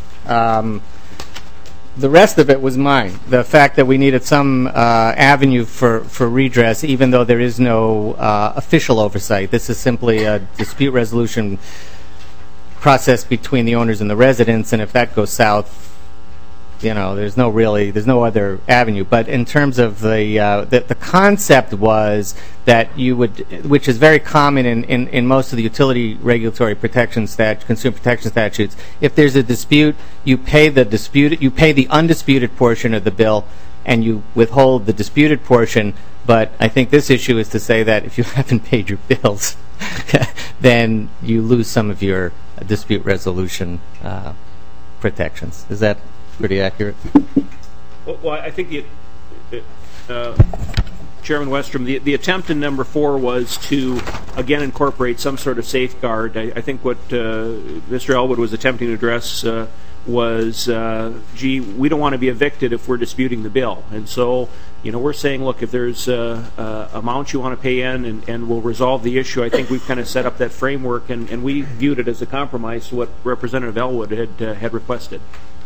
The rest of it was mine. The fact that we needed some avenue for redress, even though there is no official oversight. This is simply a dispute resolution process between the owners and the residents, and if that goes south, there's no other avenue. But in terms of the concept was that you would, which is very common in most of the utility regulatory protection consumer protection statutes, if there's a dispute, you pay the undisputed portion of the bill, and you withhold the disputed portion. But I think this issue is to say that if you haven't paid your bills, then you lose some of your dispute resolution protections. Is that pretty accurate? Well, I think Chairman Westrom, the attempt in number 4 was to again incorporate some sort of safeguard. I think what Mr. Elwood was attempting to address was, we don't want to be evicted if we're disputing the bill, and so we're saying, look, if there's amount you want to pay in, and we'll resolve the issue. I think we've kind of set up that framework, and we viewed it as a compromise to what Representative Elwood had requested.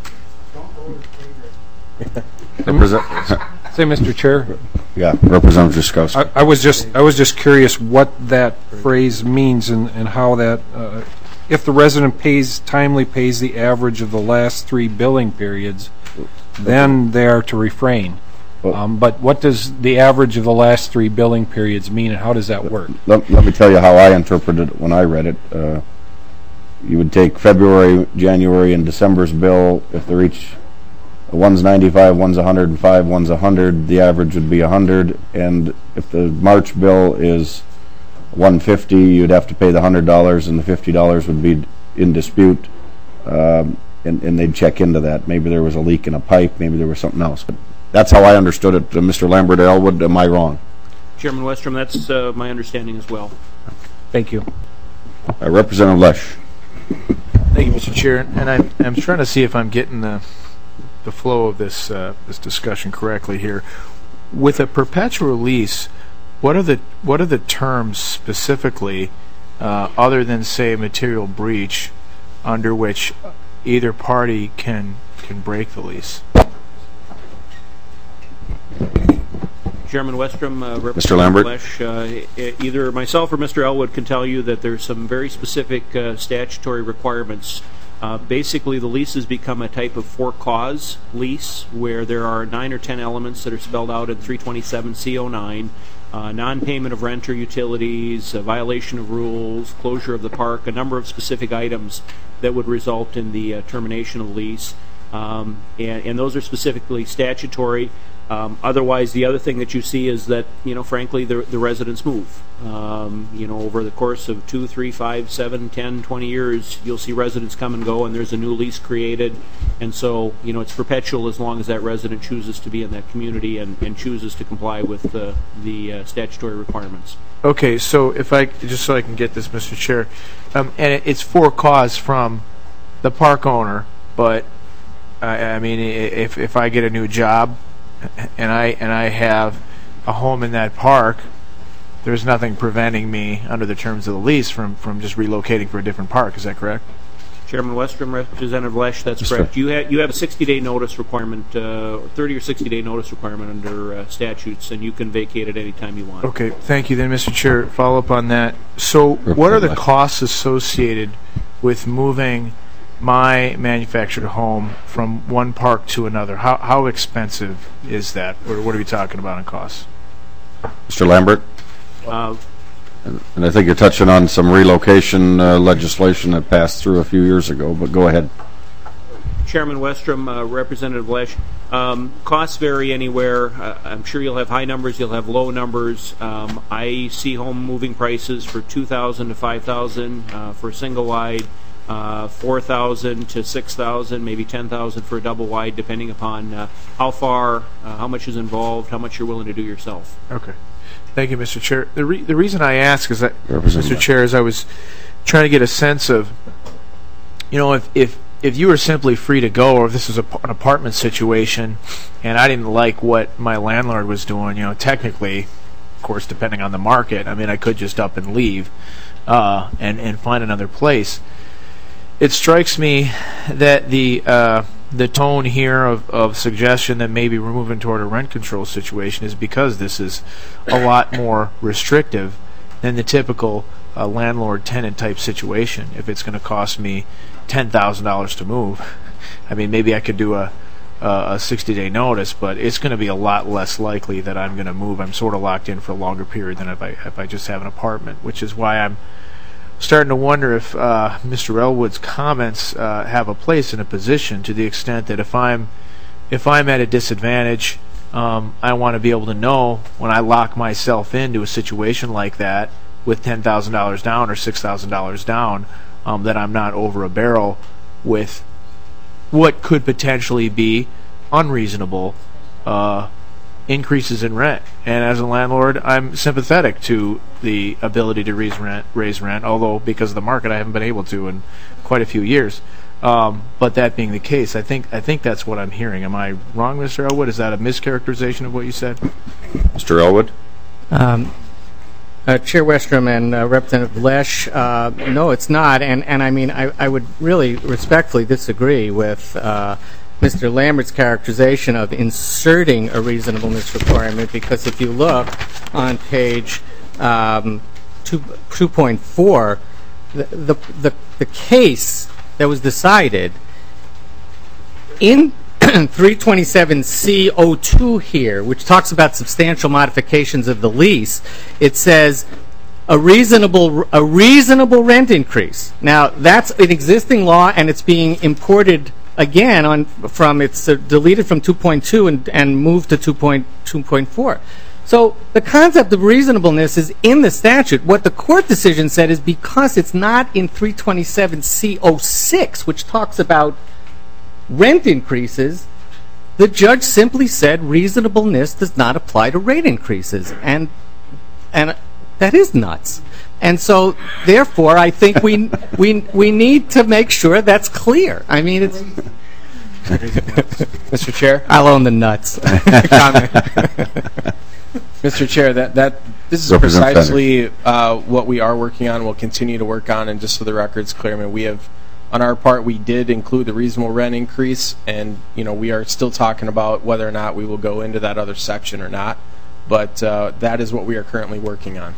Say, Mr. Chair. Yeah, Representative Jaskowski. I was just curious what that phrase means and how that, if the resident timely pays the average of the last 3 billing periods, then they are to refrain. But what does the average of the last 3 billing periods mean, and how does that work? Let me tell you how I interpreted it when I read it. You would take February, January, and December's bill. If they're each, one's 95, one's 105, one's 100, the average would be 100. And if the March bill is 150, you'd have to pay the $100, and the $50 would be in dispute. And they'd check into that. Maybe there was a leak in a pipe. Maybe there was something else. But that's how I understood it. Mr. Lambert, Elwood, am I wrong? Chairman Westrom, that's my understanding as well. Thank you. Representative Lesh. Thank you, Mr. Chair. And I'm trying to see if I'm getting the flow of this discussion correctly here. With a perpetual lease, what are the terms specifically, other than say material breach, under which either party can break the lease? Chairman Westrom, Mr. Lambert. Lesh, either myself or Mr. Elwood can tell you that there's some very specific statutory requirements. Basically, the leases become a type of for-cause lease where there are 9 or 10 elements that are spelled out in 327C09. Non-payment of rent or utilities, a violation of rules, closure of the park, a number of specific items that would result in the termination of lease. And those are specifically statutory. Otherwise, the other thing that you see is that, frankly, the residents move. Over the course of 2, 3, 5, 7, 10, 20 years, you'll see residents come and go, and there's a new lease created. And so, it's perpetual as long as that resident chooses to be in that community and chooses to comply with the statutory requirements. Okay, so just so I can get this, Mr. Chair, and it's for cause from the park owner, but I mean, if I get a new job and I have a home in that park, there's nothing preventing me under the terms of the lease from just relocating for a different park. Is that correct? Chairman Westrom, Representative Lesh, that's correct. You have a 60-day notice requirement, 30 or 60-day notice requirement under statutes, and you can vacate at any time you want. Okay, thank you. Then, Mr. Chair, follow up on that. So, what are the costs associated with moving my manufactured home from one park to another? How expensive is that? Or what are we talking about in costs? Mr. Lambert? And I think you're touching on some relocation legislation that passed through a few years ago, but go ahead. Chairman Westrom, Representative Lesh, costs vary anywhere. I'm sure you'll have high numbers, you'll have low numbers. I see home moving prices for $2,000 to $5,000 for a single wide, $4,000 to $6,000, maybe $10,000 for a double wide, depending upon how far, how much is involved, how much you're willing to do yourself. Okay. Thank you, Mr. Chair. The reason I ask is that, Mr. Chair, is I was trying to get a sense of, if you were simply free to go, or if this was an apartment situation, and I didn't like what my landlord was doing, technically, of course, depending on the market, I mean, I could just up and leave and find another place. It strikes me that the tone here of suggestion that maybe we're moving toward a rent control situation is because this is a lot more restrictive than the typical landlord-tenant type situation. If it's going to cost me $10,000 to move, I mean, maybe I could do a 60-day notice, but it's going to be a lot less likely that I'm going to move. I'm sort of locked in for a longer period than if I just have an apartment, which is why I'm starting to wonder if Mr. Elwood's comments have a place in a position, to the extent that if I'm at a disadvantage, I want to be able to know when I lock myself into a situation like that with $10,000 down or $6,000 down, that I'm not over a barrel with what could potentially be unreasonable increases in rent. And as a landlord, I'm sympathetic to the ability to raise rent, although because of the market I haven't been able to in quite a few years. But that being the case, I think that's what I'm hearing. Am I wrong, Mr. Elwood? Is that a mischaracterization of what you said? Mr. Elwood? Chair Westrom and Representative Lesh, no, it's not. And I mean, I would really respectfully disagree with Mr. Lambert's characterization of inserting a reasonableness requirement, because if you look on page 2.4, the case that was decided in 327C02 here, which talks about substantial modifications of the lease, it says a reasonable rent increase. Now, that's an existing law, and it's being imported again it's deleted from 2.2 and moved to 2.4. So the concept of reasonableness is in the statute. What the court decision said is because it's not in 327C06, which talks about rent increases, the judge simply said reasonableness does not apply to rate increases, and that is nuts. And so, therefore, I think we need to make sure that's clear. I mean, it's Mr. Chair, I'll own the nuts. Mr. Chair, this is precisely what we are working on. We'll continue to work on, and just so the record's clear, I mean, we have, on our part, we did include the reasonable rent increase, and we are still talking about whether or not we will go into that other section or not. But that is what we are currently working on.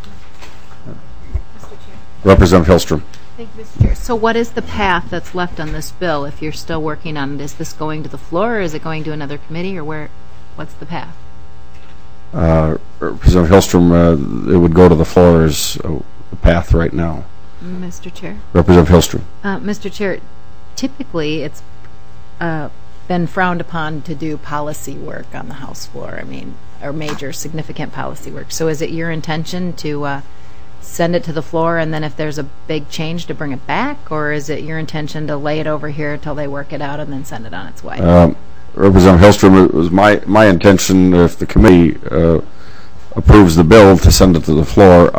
Representative Hillstrom. Thank you, Mr. Chair. So what is the path that's left on this bill if you're still working on it? Is this going to the floor, or is it going to another committee, or what's the path? Representative Hillstrom, it would go to the floor as the path right now. Mr. Chair. Representative Hillstrom. Mr. Chair, typically it's been frowned upon to do policy work on the House floor. I mean, or major significant policy work. So is it your intention to send it to the floor and then if there's a big change to bring it back, or is it your intention to lay it over here till they work it out and then send it on its way? Representative Hillstrom, it was my intention, if the committee approves the bill, to send it to the floor.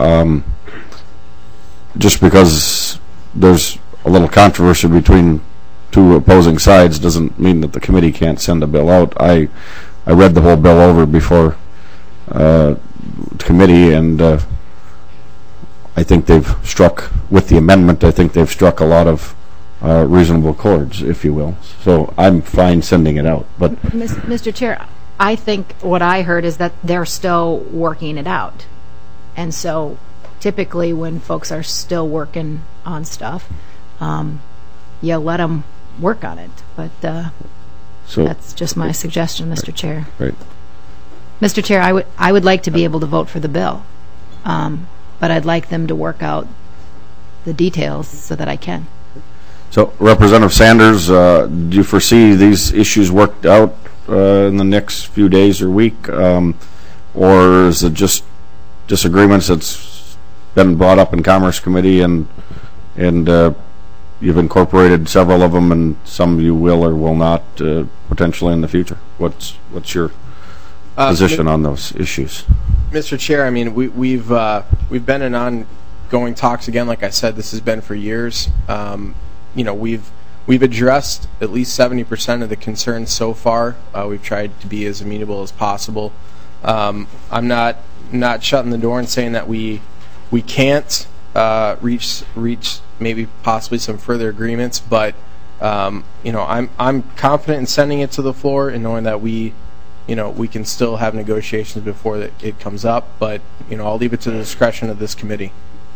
Just because there's a little controversy between two opposing sides doesn't mean that the committee can't send a bill out. I read the whole bill over before the committee, and I think they've struck, with the amendment, I think they've struck a lot of reasonable chords, if you will. So I'm fine sending it out. But Mr. Chair, I think what I heard is that they're still working it out. And so typically when folks are still working on stuff, you let them work on it. But so that's just my suggestion, Mr. Chair. Right. Mr. Chair, I would like to be able to vote for the bill, but I'd like them to work out the details so that I can. So, Representative Sanders, do you foresee these issues worked out in the next few days or week, or is it just disagreements that's been brought up in Commerce Committee, and you've incorporated several of them, and some you will or will not potentially in the future? What's your position on those issues? Mr. Chair, I mean, we've been in ongoing talks. Again, like I said, this has been for years. You know, we've addressed at least 70% of the concerns so far. We've tried to be as amenable as possible. I'm not shutting the door and saying that we can't reach maybe possibly some further agreements, but you know, I'm confident in sending it to the floor and knowing that we can still have negotiations before it comes up. But you know, I'll leave it to the discretion of this committee.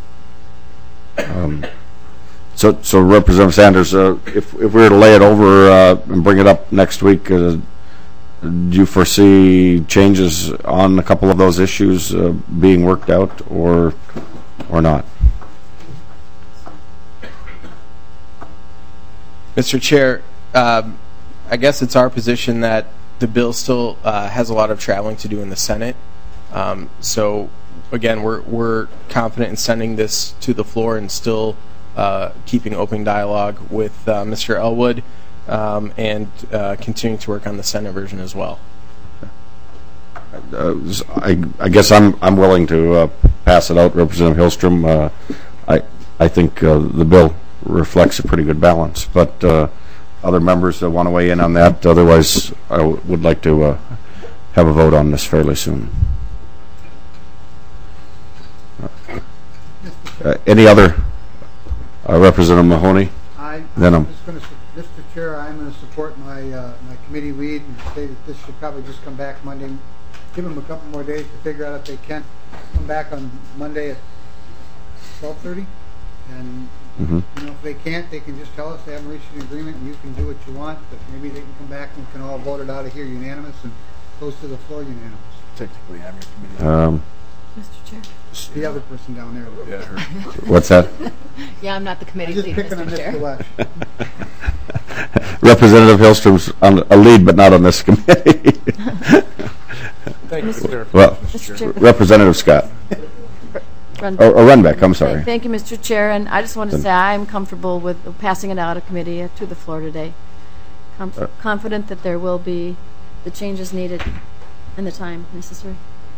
So Representative Sanders, if we were to lay it over and bring it up next week, do you foresee changes on a couple of those issues being worked out, or not? Mr. Chair, I guess it's our position that the bill still has a lot of traveling to do in the Senate. So again, we're confident in sending this to the floor and still keeping open dialogue with Mr. Elwood and continuing to work on the Senate version as well. I guess I'm willing to pass it out, Representative Hillstrom. I think the bill reflects a pretty good balance, but other members that want to weigh in on that. Otherwise, I would like to have a vote on this fairly soon. Any other? Representative Mahoney? Mr. Chair, I'm going to support my committee lead and say that this should probably just come back Monday. Give them a couple more days to figure out if they can come back on Monday at 12:30. And you know, if they can't, they can just tell us they haven't reached an agreement and you can do what you want. But maybe they can come back and we can all vote it out of here unanimous and goes to the floor unanimous. Technically, I'm your committee. Mr. Chair. The other person down there. Yeah, her. What's that? Yeah, I'm not the committee Just lead, picking on Mr. Chair. Mr. Lesh. Representative Hillstrom's on a lead, but not on this committee. Thank you, sir. Well, Mr. Chair. Representative Scott. Runbeck, I'm sorry. Thank you, Mr. Chair, and I just want to say I'm comfortable with passing it out of committee to the floor today. Confident that there will be the changes needed in the time necessary.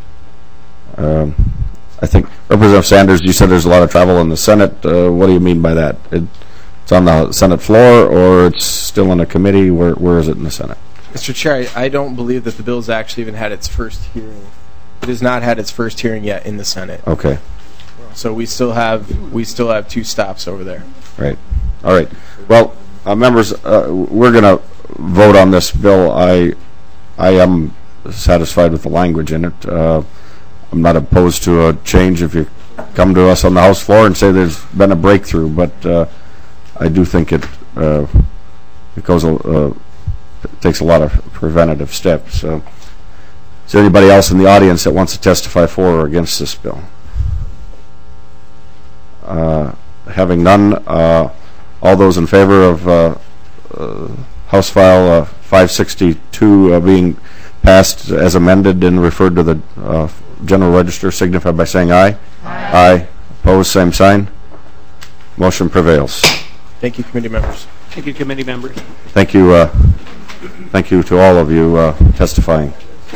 I think, Representative Sanders, you said there's a lot of travel in the Senate. What do you mean by that? It's on the Senate floor, or it's still in a committee? Where is it in the Senate? Mr. Chair, I don't believe that the bill has actually even had its first hearing. It has not had its first hearing yet in the Senate. Okay. So we still have 2 stops over there. Right. All right. Well, members, we're going to vote on this bill. I am satisfied with the language in it. I'm not opposed to a change if you come to us on the House floor and say there's been a breakthrough, but I do think it takes a lot of preventative steps. Is there anybody else in the audience that wants to testify for or against this bill? Having none, all those in favor of House File 562 being passed as amended and referred to the General Register signify by saying aye. Aye. Opposed, same sign. Motion prevails. Thank you, committee members. Thank you, committee members. Thank you to all of you testifying.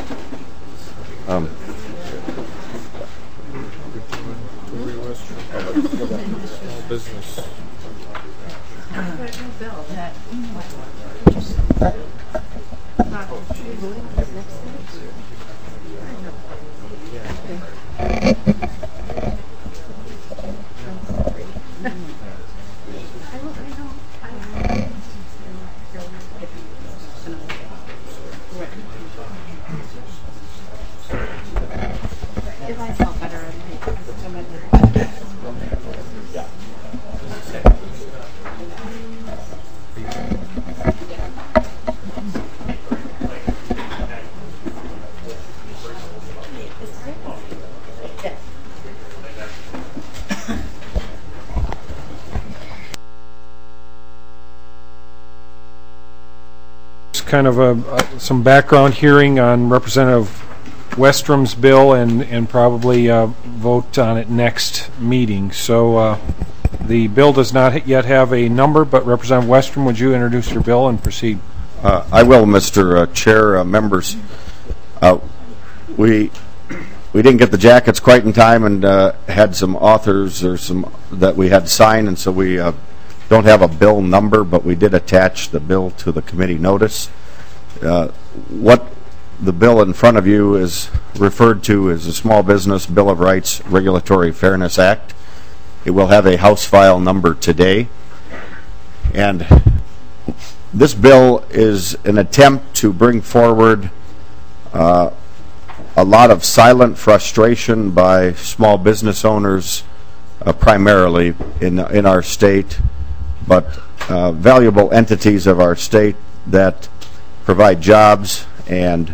Business. Kind of some background hearing on Representative Westrum's bill and probably vote on it next meeting. So the bill does not yet have a number, but Representative Westrum, would you introduce your bill and proceed? I will, Mr. Chair, members. We didn't get the jackets quite in time and had some authors or some that we had to sign, and so we don't have a bill number, but we did attach the bill to the committee notice. What the bill in front of you is referred to as the Small Business Bill of Rights Regulatory Fairness Act. It will have a House file number today. And this bill is an attempt to bring forward a lot of silent frustration by small business owners, primarily in our state, but valuable entities of our state that provide jobs and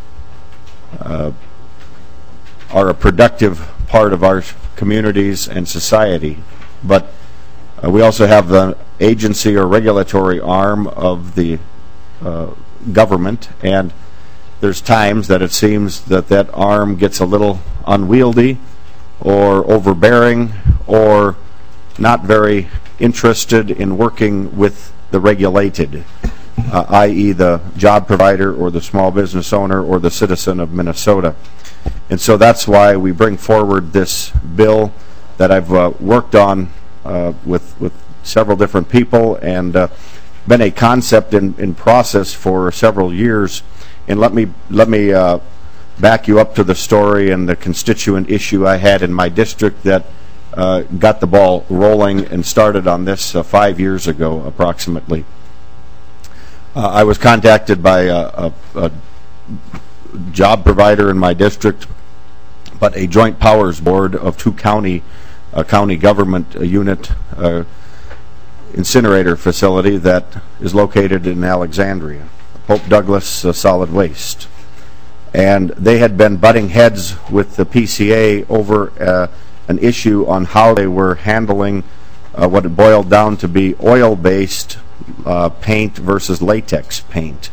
are a productive part of our communities and society. But we also have the agency or regulatory arm of the government, and there's times that it seems that that arm gets a little unwieldy or overbearing or not very interested in working with the regulated, i.e. the job provider or the small business owner or the citizen of Minnesota. And so that's why we bring forward this bill that I've worked on with several different people and been a concept in process for several years. And let me back you up to the story and the constituent issue I had in my district that got the ball rolling and started on this 5 years ago approximately. I was contacted by a job provider in my district, but a joint powers board of two county government unit incinerator facility that is located in Alexandria, Pope Douglas Solid Waste. And they had been butting heads with the PCA over an issue on how they were handling what it boiled down to be oil-based paint versus latex paint.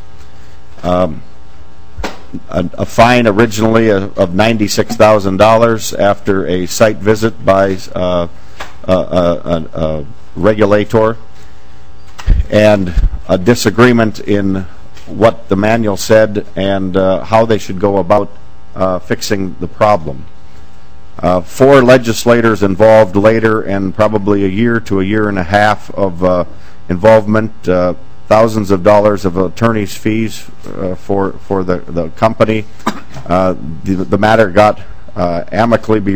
A fine originally of $96,000 after a site visit by a regulator, and a disagreement in what the manual said and how they should go about fixing the problem. 4 legislators involved later, and probably a year to a year and a half of involvement, thousands of dollars of attorney's fees for the company. The matter got amicably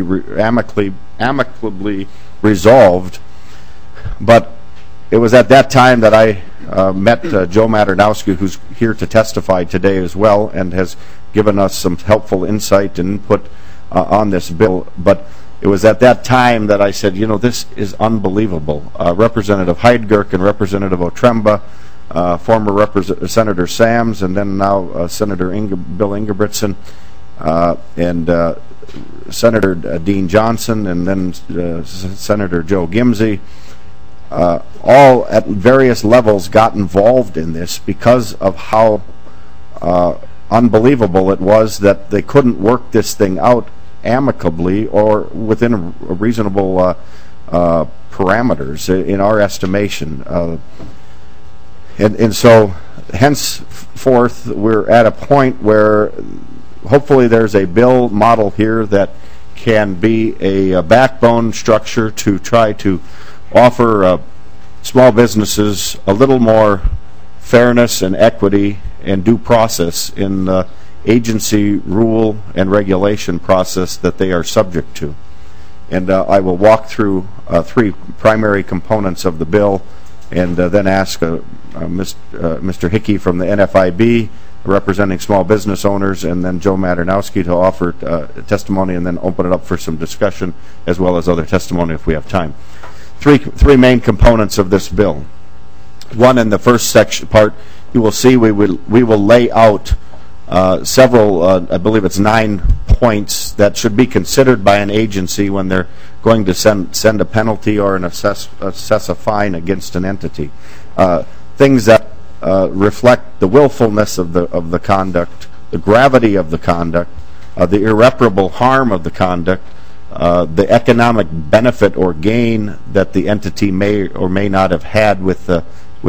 resolved, but it was at that time that I met Joe Maternowski, who's here to testify today as well, and has given us some helpful insight and input on this bill. But it was at that time that I said, you know, this is unbelievable. Representative Heidgerk and Representative Otremba, former Senator Sams, and then now Senator Bill Ingebrigtsen, and Senator Dean Johnson, and then Senator Joe Gimsey, all at various levels got involved in this because of how unbelievable it was that they couldn't work this thing out amicably or within a reasonable parameters in our estimation. And so henceforth we're at a point where hopefully there's a bill model here that can be a backbone structure to try to offer small businesses a little more fairness and equity and due process in the agency rule and regulation process that they are subject to. And I will walk through three primary components of the bill and then ask Mr. Hickey from the NFIB, representing small business owners, and then Joe Maternowski to offer testimony, and then open it up for some discussion as well as other testimony if we have time. Three main components of this bill. One, in the first section part, you will see we will lay out several, I believe it's 9 points that should be considered by an agency when they're going to send a penalty or assess a fine against an entity. Things that reflect the willfulness of the conduct, the gravity of the conduct, the irreparable harm of the conduct, the economic benefit or gain that the entity may or may not have had with the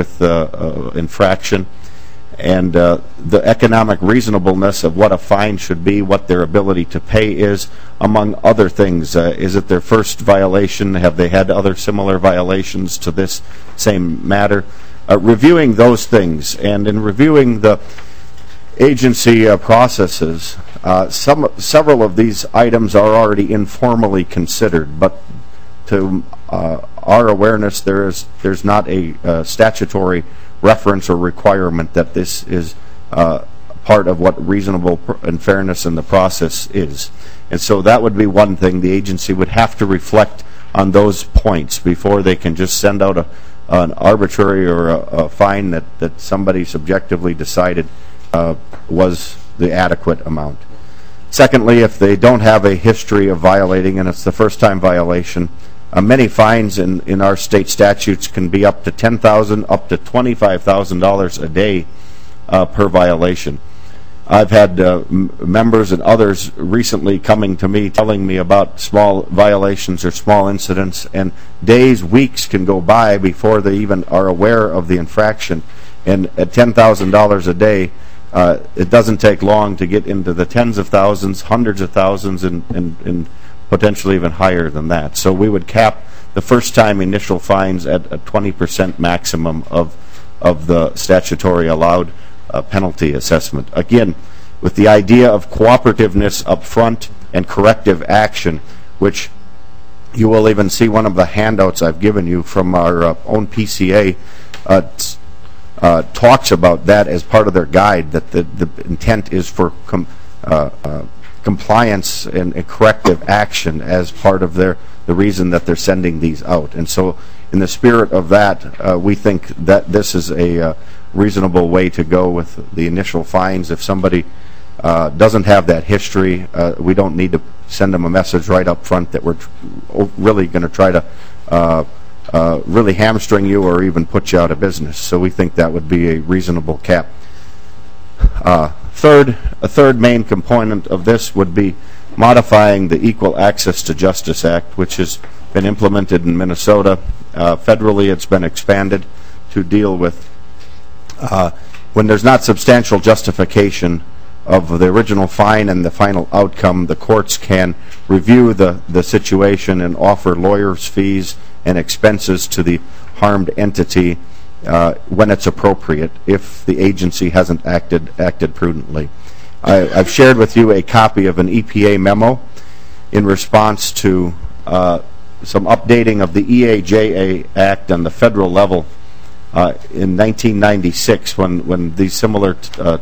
infraction, and the economic reasonableness of what a fine should be, what their ability to pay is, among other things. Is it their first violation? Have they had other similar violations to this same matter? Reviewing those things, and in reviewing the agency processes, several of these items are already informally considered, but to our awareness, there's not a statutory reference or requirement that this is part of what reasonable and fairness in the process is. And so that would be one thing. The agency would have to reflect on those points before they can just send out an arbitrary or a fine that somebody subjectively decided was the adequate amount. Secondly, if they don't have a history of violating and it's the first time violation, many fines in our state statutes can be up to $10,000 up to $25,000 a day per violation. I've had members and others recently coming to me telling me about small violations or small incidents, and days, weeks can go by before they even are aware of the infraction. And at $10,000 a day, it doesn't take long to get into the tens of thousands, hundreds of thousands, and potentially even higher than that. So we would cap the first-time initial fines at a 20% maximum of the statutory allowed penalty assessment. Again, with the idea of cooperativeness up front and corrective action, which you will even see one of the handouts I've given you from our own PCA talks about that as part of their guide, that the intent is for compliance and corrective action as part of the reason that they're sending these out. And so in the spirit of that, we think that this is a reasonable way to go with the initial fines. If somebody doesn't have that history, we don't need to send them a message right up front that we're really going to try to really hamstring you or even put you out of business. So we think that would be a reasonable cap. A third main component of this would be modifying the Equal Access to Justice Act, which has been implemented in Minnesota. Federally, it's been expanded to deal with when there's not substantial justification of the original fine and the final outcome, the courts can review the situation and offer lawyers' fees and expenses to the harmed entity when it's appropriate, if the agency hasn't acted prudently. I've shared with you a copy of an EPA memo in response to some updating of the EAJA Act on the federal level in 1996, when the similar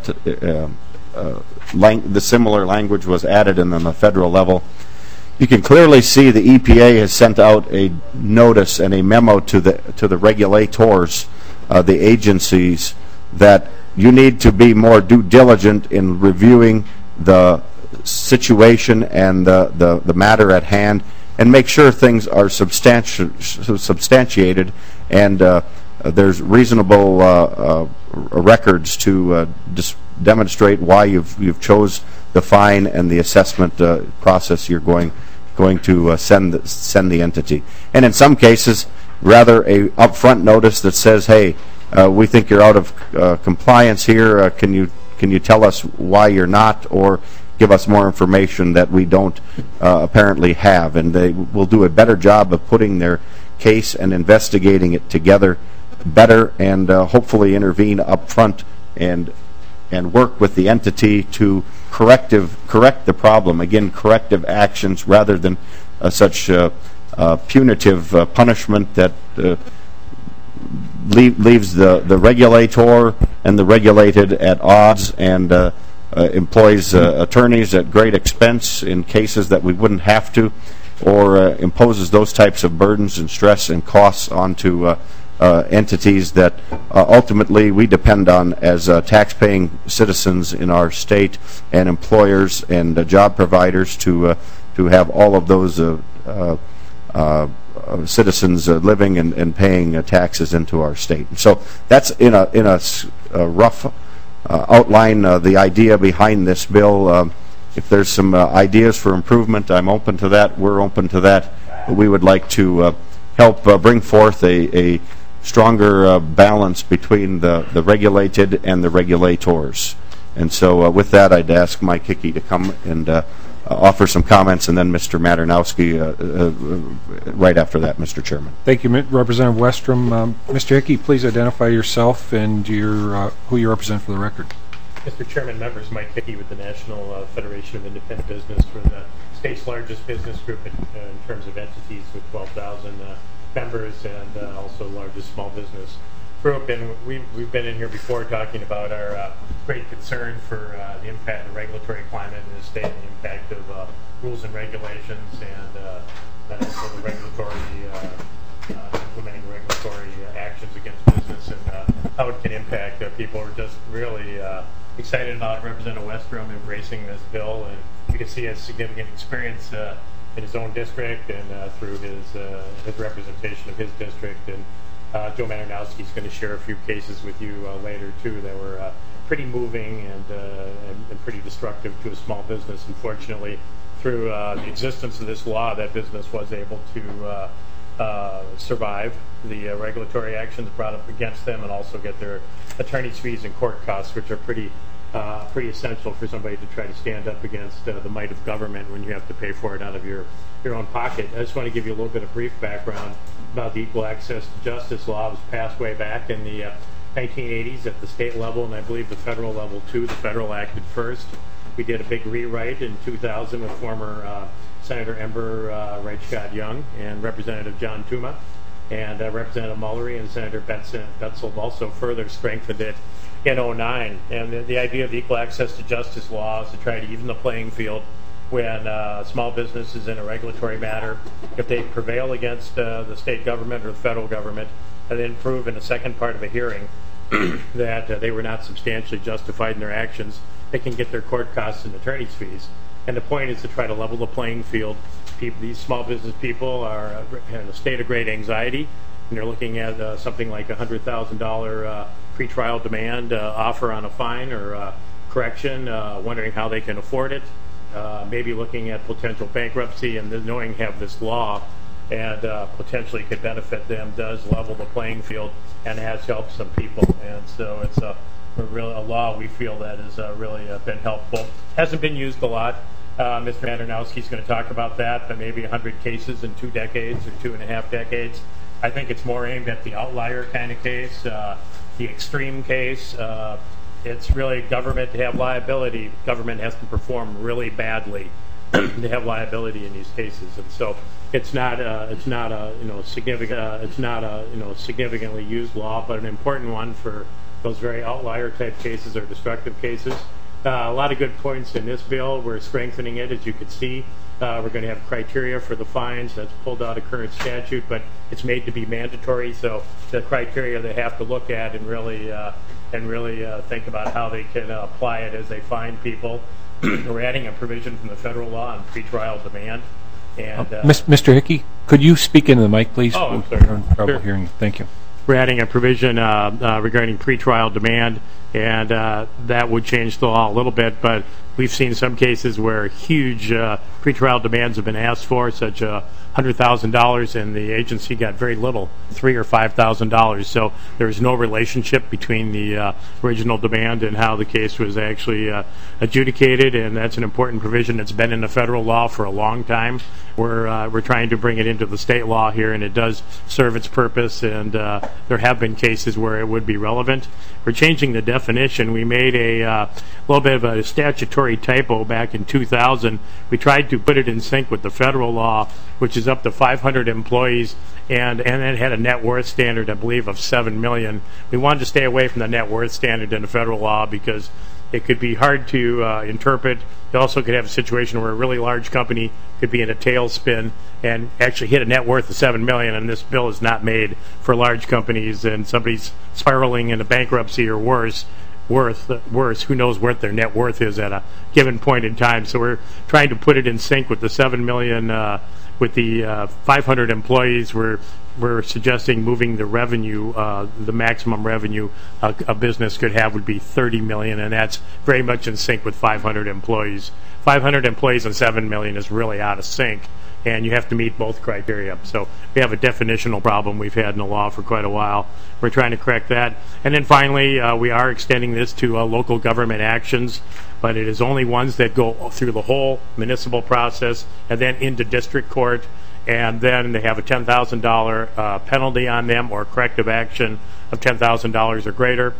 language was added in on the federal level. You can clearly see the EPA has sent out a notice and a memo to the regulators, the agencies, that you need to be more due diligent in reviewing the situation and the matter at hand and make sure things are substantiated and there's reasonable records to demonstrate why you've chose the fine and the assessment process you're going to send the entity. And in some cases, rather a upfront notice that says, hey, we think you're out of compliance here. Can you tell us why you're not, or give us more information that we don't apparently have? And they will do a better job of putting their case and investigating it together better, and hopefully intervene up front and work with the entity to correct the problem. Again, corrective actions rather than such punitive punishment that leaves the regulator and the regulated at odds, and employs attorneys at great expense in cases that we wouldn't have to, or imposes those types of burdens and stress and costs onto entities that ultimately we depend on as tax-paying citizens in our state, and employers and job providers to have all of those citizens living and paying taxes into our state. And so that's in a rough outline the idea behind this bill. If there's some ideas for improvement, I'm open to that. We're open to that. But we would like to help bring forth a stronger balance between the regulated and the regulators. And so with that, I'd ask Mike Hickey to come and offer some comments, and then Mr. Maternowski right after that, Mr. Chairman. Thank you, Representative Westrom. Mr. Hickey, please identify yourself and who you represent for the record. Mr. Chairman, members, Mike Hickey with the National Federation of Independent Business. We're the state's largest business group in terms of entities, with 12,000 members, and also largest small business group. And we've been in here before talking about our great concern for the impact of the regulatory climate in the state, and the impact of rules and regulations, and also the regulatory implementing regulatory actions against business, and how it can impact people. We're just really excited about Representative Westrom embracing this bill, and you can see he has significant experience in his own district, and through his representation of his district. And Joe Maternowski is going to share a few cases with you later too that were pretty moving and pretty destructive to a small business. Unfortunately, through the existence of this law, that business was able to survive the regulatory actions brought up against them, and also get their attorney's fees and court costs, which are pretty essential for somebody to try to stand up against the might of government when you have to pay for it out of your own pocket. I just want to give you a little bit of brief background about the Equal Access to Justice law. It was passed way back in the 1980s at the state level, and I believe the federal level too. The federal acted first. We did a big rewrite in 2000 with former Senator Ember Reichgott Young and Representative John Tuma, and Representative Mullery and Senator Betzel also further strengthened it in 2009. And the idea of the Equal Access to Justice law is to try to even the playing field when small business is in a regulatory matter. If they prevail against the state government or the federal government, and then prove in the second part of a hearing that they were not substantially justified in their actions, they can get their court costs and attorney's fees. And the point is to try to level the playing field. These small business people are in a state of great anxiety, and they're looking at something like a $100,000 pretrial demand offer on a fine or correction, wondering how they can afford it, maybe looking at potential bankruptcy, and knowing have this law and potentially could benefit them, does level the playing field and has helped some people. And so it's a law we feel that has really been helpful. Hasn't been used a lot. Mr. Maternowski is going to talk about that, but maybe 100 cases in 2 decades or 2.5 decades. I think it's more aimed at the outlier kind of case, the extreme case. It's really government to have liability. Government has to perform really badly to have liability in these cases, and so it's not a significantly used law, but an important one for those very outlier type cases or destructive cases. A lot of good points in this bill. We're strengthening it, as you can see. We're going to have criteria for the fines. That's pulled out of current statute, but it's made to be mandatory. So the criteria they have to look at and really think about how they can apply it as they fine people. We're adding a provision from the federal law on pretrial demand. And Mr. Hickey, could you speak into the mic, please? Oh, I'm sorry. We're having trouble Sure. hearing you. Thank you. we're adding a provision regarding pretrial demand, and that would change the law a little bit, but we've seen some cases where huge pretrial demands have been asked for, such $100,000, and the agency got very little, $3,000 or $5,000. So there's no relationship between the original demand and how the case was actually adjudicated, and that's an important provision. It's been in the federal law for a long time. We're trying to bring it into the state law here, and it does serve its purpose, and there have been cases where it would be relevant. We're changing the definition. We made a little bit of a statutory typo back in 2000. We tried to put it in sync with the federal law, which is up to 500 employees, and it had a net worth standard, I believe, of $7 million. We wanted to stay away from the net worth standard in the federal law because it could be hard to interpret. You also could have a situation where a really large company could be in a tailspin and actually hit a net worth of $7 million, and this bill is not made for large companies, and somebody's spiraling into bankruptcy or worse. Who knows what their net worth is at a given point in time. So we're trying to put it in sync with the $7 million, with the 500 employees. We're suggesting moving the revenue, the maximum revenue a business could have would be $30 million, and that's very much in sync with 500 employees. 500 employees and $7 million is really out of sync, and you have to meet both criteria. So we have a definitional problem we've had in the law for quite a while. We're trying to correct that. And then finally, we are extending this to local government actions, but it is only ones that go through the whole municipal process and then into district court, and then they have a $10,000 penalty on them or corrective action of $10,000 or greater.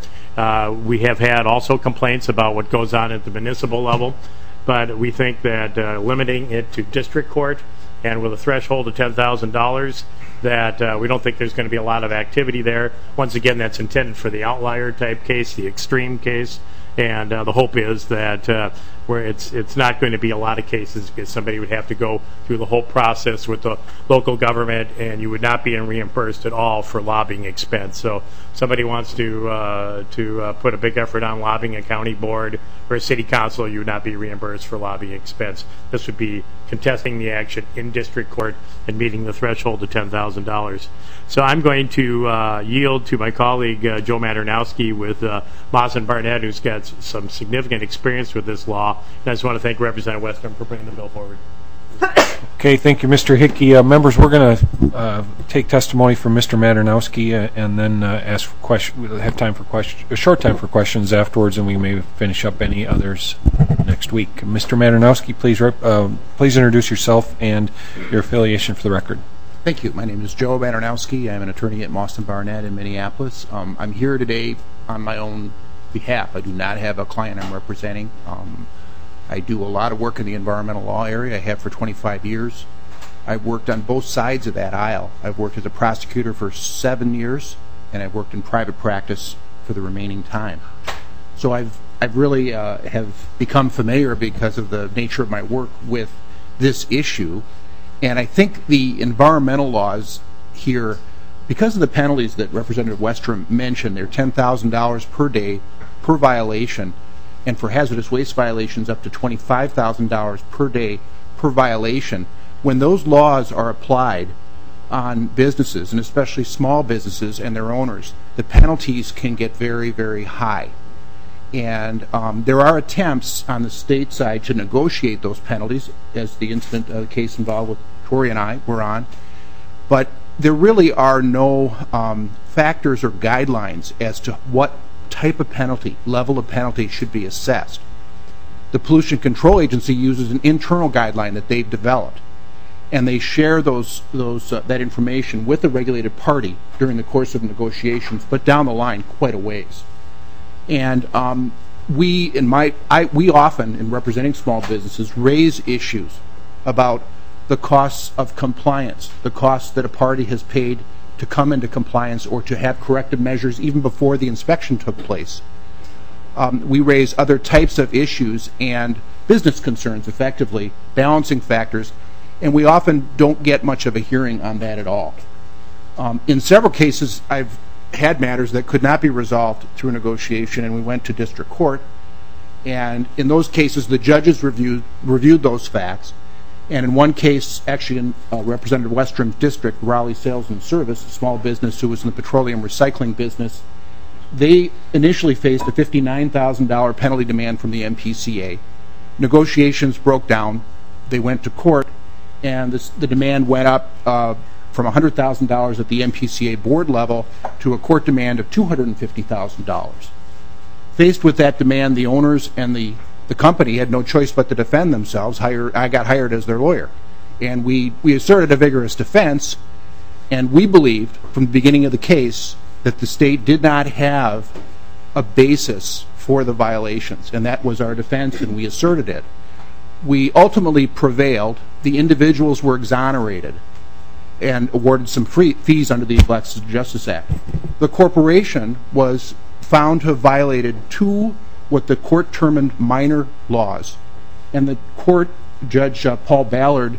We have had also complaints about what goes on at the municipal level, but we think that limiting it to district court and with a threshold of $10,000, that we don't think there's going to be a lot of activity there. Once again, that's intended for the outlier type case, the extreme case, and the hope is that where it's not going to be a lot of cases because somebody would have to go through the whole process with the local government, and you would not be reimbursed at all for lobbying expense. So somebody wants to put a big effort on lobbying a county board or a city council, you would not be reimbursed for lobbying expense. This would be contesting the action in district court and meeting the threshold of $10,000. So I'm going to yield to my colleague Joe Maternowski with Moss and Barnett, who's got some significant experience with this law. And I just want to thank Representative Westrom for bringing the bill forward. Okay, thank you, Mr. Hickey. Members, we're going to take testimony from Mr. Maternowski and then ask for questions. We'll have time for a short time for questions afterwards, and we may finish up any others next week. Mr. Maternowski, please introduce yourself and your affiliation for the record. Thank you. My name is Joe Maternowski. I'm an attorney at Moss and Barnett in Minneapolis. I'm here today on my own behalf. I do not have a client I'm representing. I do a lot of work in the environmental law area. I have for 25 years. I've worked on both sides of that aisle. I've worked as a prosecutor for 7 years, and I've worked in private practice for the remaining time. So I've really have become familiar because of the nature of my work with this issue. And I think the environmental laws here, because of the penalties that Representative Westrom mentioned, they're $10,000 per day per violation, and for hazardous waste violations up to $25,000 per day per violation. When those laws are applied on businesses, and especially small businesses and their owners, the penalties can get very, very high. And there are attempts on the state side to negotiate those penalties, as the incident case involved with Tori and I were on. But there really are no factors or guidelines as to what type of penalty, level of penalty should be assessed. The Pollution Control Agency uses an internal guideline that they've developed, and they share that information with the regulated party during the course of negotiations, but down the line quite a ways. And we often, in representing small businesses, raise issues about the costs of compliance, the costs that a party has paid to come into compliance or to have corrective measures even before the inspection took place. We raise other types of issues and business concerns, effectively, balancing factors, and we often don't get much of a hearing on that at all. In several cases, I've had matters that could not be resolved through a negotiation, and we went to district court, and in those cases the judges reviewed those facts, And in one case, actually in Representative Westrum's district, Raleigh Sales and Service, a small business who was in the petroleum recycling business, they initially faced a $59,000 penalty demand from the MPCA. Negotiations broke down. They went to court, and the demand went up from $100,000 at the MPCA board level to a court demand of $250,000. Faced with that demand, the owners and the company had no choice but to defend themselves. I got hired as their lawyer. And we asserted a vigorous defense, and we believed from the beginning of the case that the state did not have a basis for the violations, and that was our defense, and we asserted it. We ultimately prevailed. The individuals were exonerated and awarded some fees under the Access to Justice Act. The corporation was found to have violated two what the court termed minor laws, and the court Judge Paul Ballard,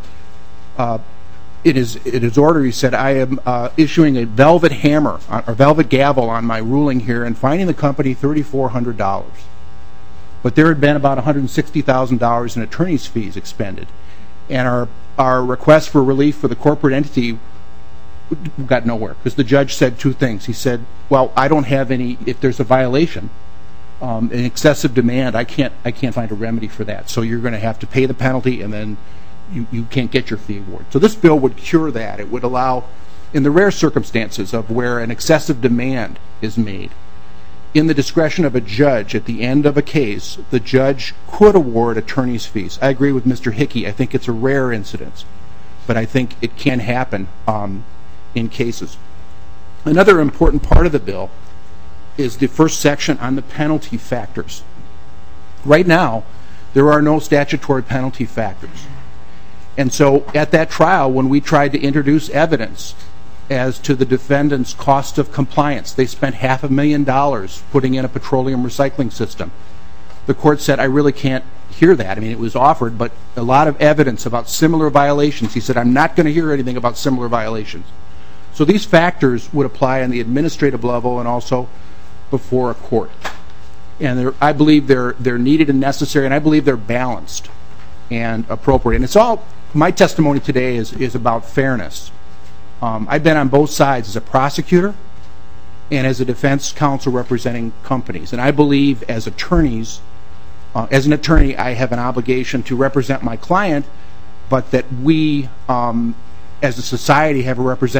in his order, he said, I am issuing a velvet hammer or velvet gavel on my ruling here and fining the company $3,400. But there had been about $160,000 in attorney's fees expended, and our request for relief for the corporate entity got nowhere because the judge said two things. He said, well, I don't have any, if there's a violation, an excessive demand, I can't find a remedy for that. So you're going to have to pay the penalty, and then you can't get your fee award. So this bill would cure that. It would allow, in the rare circumstances of where an excessive demand is made, in the discretion of a judge at the end of a case, the judge could award attorney's fees. I agree with Mr. Hickey. I think it's a rare incident, but I think it can happen in cases. Another important part of the bill is the first section on the penalty factors. Right now, there are no statutory penalty factors. And so at that trial, when we tried to introduce evidence as to the defendant's cost of compliance, they spent $500,000 putting in a petroleum recycling system. The court said, I really can't hear that. I mean, it was offered, but a lot of evidence about similar violations. He said, I'm not going to hear anything about similar violations. So these factors would apply on the administrative level and also before a court. And I believe they're needed and necessary, and I believe they're balanced and appropriate. And it's all, my testimony today is about fairness. I've been on both sides as a prosecutor and as a defense counsel representing companies. And I believe as attorneys, as an attorney, I have an obligation to represent my client, but that we, as a society, have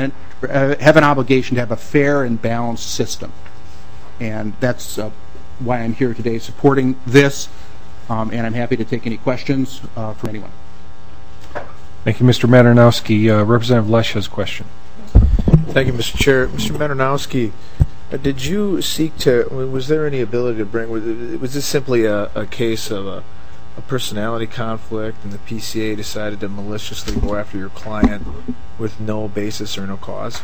an obligation to have a fair and balanced system. And that's why I'm here today supporting this, and I'm happy to take any questions from anyone. Thank you, Mr. Maternowski. Representative Lesch has a question. Thank you, Mr. Chair. Mr. Maternowski, did you seek to, was there any ability to bring, was this simply a case of a personality conflict and the PCA decided to maliciously go after your client with no basis or no cause?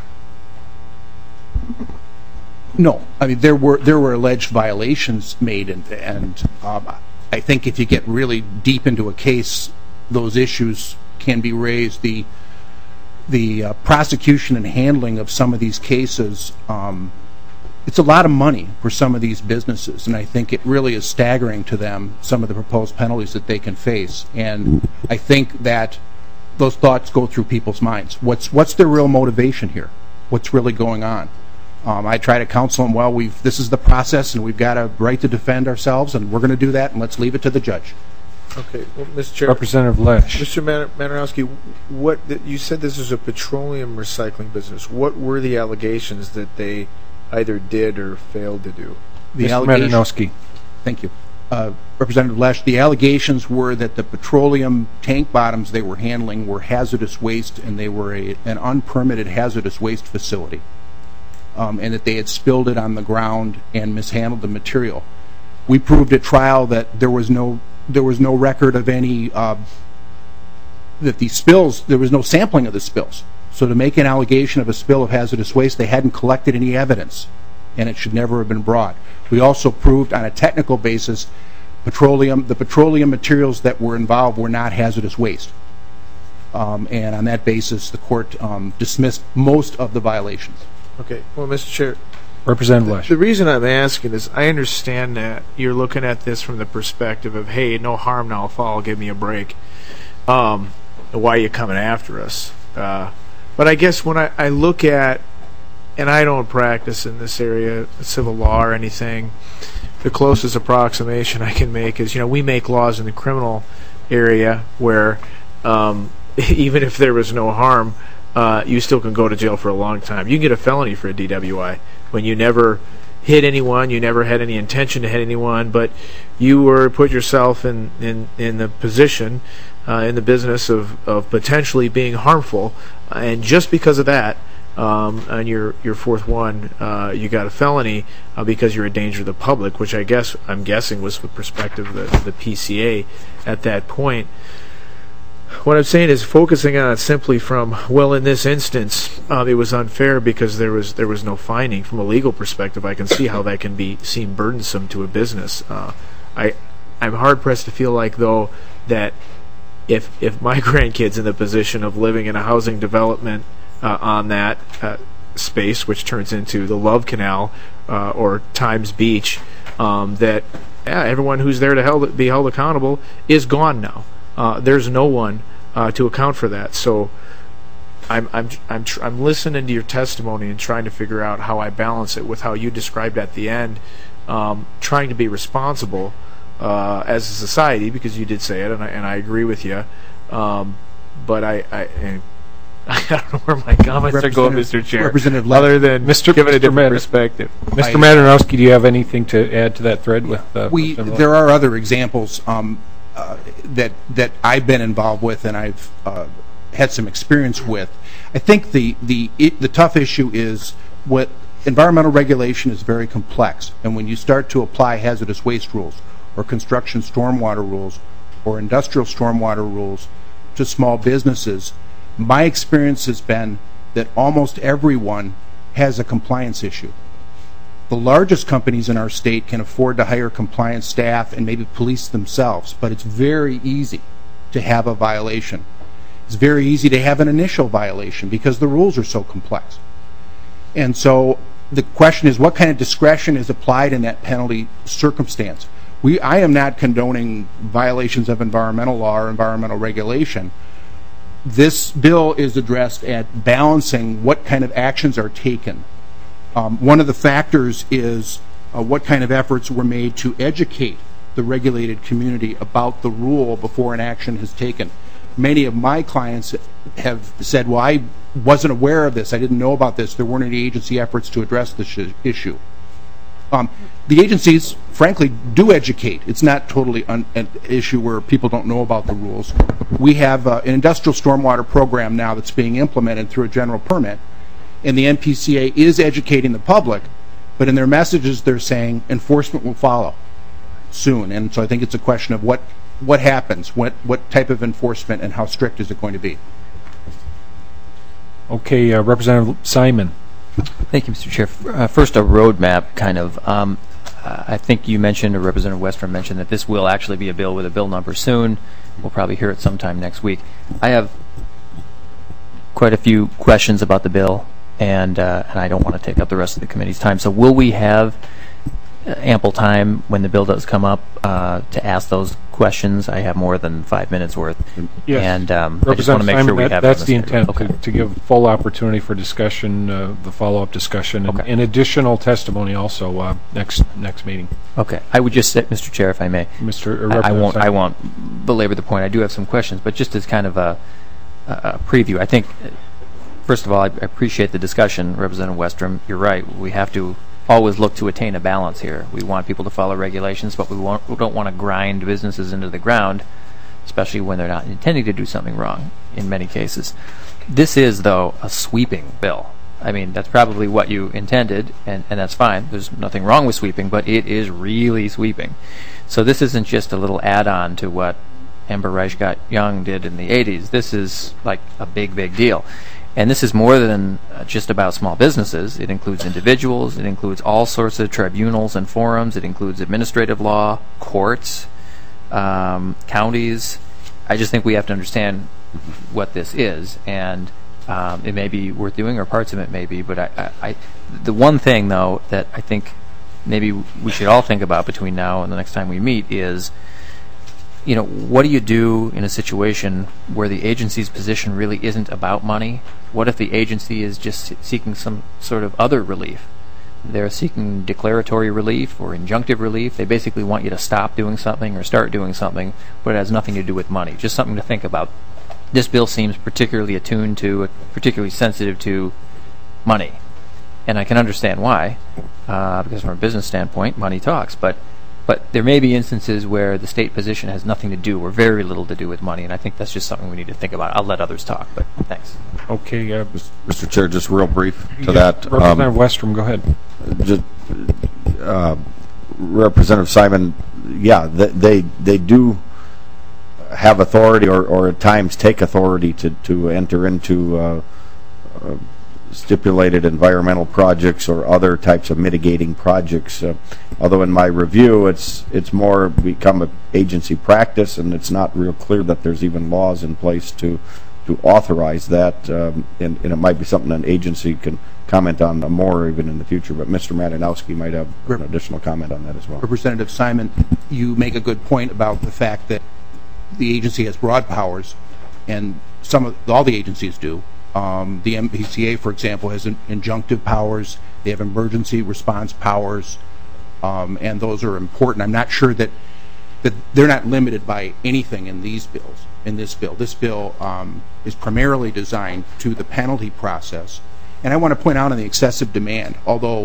No. I mean, there were alleged violations made, and I think if you get really deep into a case, those issues can be raised. The prosecution and handling of some of these cases, it's a lot of money for some of these businesses, and I think it really is staggering to them, some of the proposed penalties that they can face. And I think that those thoughts go through people's minds. What's their real motivation here? What's really going on? I try to counsel them, well, this is the process, and we've got a right to defend ourselves, and we're going to do that, and let's leave it to the judge. Okay. Well, Mr. Chair. Representative Lesch. Mr. Maternowski, you said this is a petroleum recycling business. What were the allegations that they either did or failed to do? Mr. Maternowski. Thank you. Representative Lesch, the allegations were that the petroleum tank bottoms they were handling were hazardous waste, and they were an unpermitted hazardous waste facility, and that they had spilled it on the ground and mishandled the material. We proved at trial that there was no record of any, that these spills, there was no sampling of the spills. So to make an allegation of a spill of hazardous waste, they hadn't collected any evidence, and it should never have been brought. We also proved on a technical basis the petroleum materials that were involved were not hazardous waste. And on that basis, the court dismissed most of the violations. Okay. Well, Mr. Chair. Representative Lesch. The reason I'm asking is I understand that you're looking at this from the perspective of, hey, no harm, no foul, give me a break. why are you coming after us? But I guess when I look at, and I don't practice in this area, civil law or anything, the closest approximation I can make is, we make laws in the criminal area where even if there was no harm, you still can go to jail for a long time. You can get a felony for a DWI when you never hit anyone, you never had any intention to hit anyone, but you were put yourself in the position, in the business of potentially being harmful, and just because of that, on your fourth one, you got a felony because you're a danger to the public, which I'm guessing was the perspective of the PCA at that point. What I'm saying is focusing on it simply from, well, in this instance, it was unfair because there was no finding. From a legal perspective, I can see how that can seem burdensome to a business. I'm hard pressed to feel like, though, that if my grandkid's in the position of living in a housing development on that space, which turns into the Love Canal or Times Beach, that everyone who's there to be held accountable is gone now. There's no one to account for that. So I'm listening to your testimony and trying to figure out how I balance it with how you described at the end, trying to be responsible as a society, because you did say it, and I agree with you. But I don't know where my comments are going, Mr. Chair, other than giving a different perspective. Mr. Malinowski, do you have anything to add to that thread? There are other examples that I've been involved with and I've had some experience with. I think the tough issue is what environmental regulation is very complex, and when you start to apply hazardous waste rules or construction stormwater rules or industrial stormwater rules to small businesses, my experience has been that almost everyone has a compliance issue. The largest companies in our state can afford to hire compliance staff and maybe police themselves, but it's very easy to have a violation. It's very easy to have an initial violation because the rules are so complex. And so the question is, what kind of discretion is applied in that penalty circumstance? I am not condoning violations of environmental law or environmental regulation. This bill is addressed at balancing what kind of actions are taken. One of the factors is what kind of efforts were made to educate the regulated community about the rule before an action is taken. Many of my clients have said, well, I wasn't aware of this, I didn't know about this, there weren't any agency efforts to address this issue. The agencies, frankly, do educate. It's not totally an issue where people don't know about the rules. We have an industrial stormwater program now that's being implemented through a general permit, and the NPCA is educating the public, but in their messages they're saying enforcement will follow soon. And so I think it's a question of what happens, what type of enforcement, and how strict is it going to be. Okay, Representative Simon. Thank you, Mr. Chair. First, a roadmap, kind of. I think you mentioned, or Representative Westrom mentioned, that this will actually be a bill with a bill number soon. We'll probably hear it sometime next week. I have quite a few questions about the bill, and I don't want to take up the rest of the committee's time. So will we have ample time when the bill does come up to ask those questions? I have more than 5 minutes worth. Yes. And I just want to make sure we have that's the intent, okay. to give full opportunity for discussion, the follow-up discussion, okay. and additional testimony also next meeting. Okay. I would just say, Mr. Chair, if I may, I won't belabor the point. I do have some questions, but just as kind of a preview, I think, first of all, I appreciate the discussion, Representative Westrom. You're right. We have to always look to attain a balance here. We want people to follow regulations, but we don't want to grind businesses into the ground, especially when they're not intending to do something wrong in many cases. This is, though, a sweeping bill. I mean, that's probably what you intended, and that's fine. There's nothing wrong with sweeping, but it is really sweeping. So this isn't just a little add-on to what Amber Reichgott-Young did in the 80s. This is like a big, big deal. And this is more than just about small businesses. It includes individuals. It includes all sorts of tribunals and forums. It includes administrative law, courts, counties. I just think we have to understand what this is, and it may be worth doing, or parts of it may be. But the one thing, though, that I think maybe we should all think about between now and the next time we meet is what do you do in a situation where the agency's position really isn't about money? What if the agency is just seeking some sort of other relief? They're seeking declaratory relief or injunctive relief. They basically want you to stop doing something or start doing something, but it has nothing to do with money. Just something to think about. This bill seems particularly attuned to, particularly sensitive to money. And I can understand why, because from a business standpoint, money talks. But there may be instances where the state position has nothing to do or very little to do with money, and I think that's just something we need to think about. I'll let others talk, but thanks. Okay. Mr. Chair, just real brief to that. Representative Westrom, go ahead. Just, Representative Simon, yeah, they do have authority or at times take authority to enter into stipulated environmental projects or other types of mitigating projects. Although in my review, it's more become an agency practice, and it's not real clear that there's even laws in place to authorize that, and it might be something an agency can comment on more even in the future. But Mr. Malinowski might have an additional comment on that as well. Representative Simon, you make a good point about the fact that the agency has broad powers, and all the agencies do. The MPCA, for example, has injunctive powers. They have emergency response powers, and those are important. I'm not sure that they're not limited by anything in these bills. In this bill, is primarily designed to the penalty process. And I want to point out on the excessive demand, although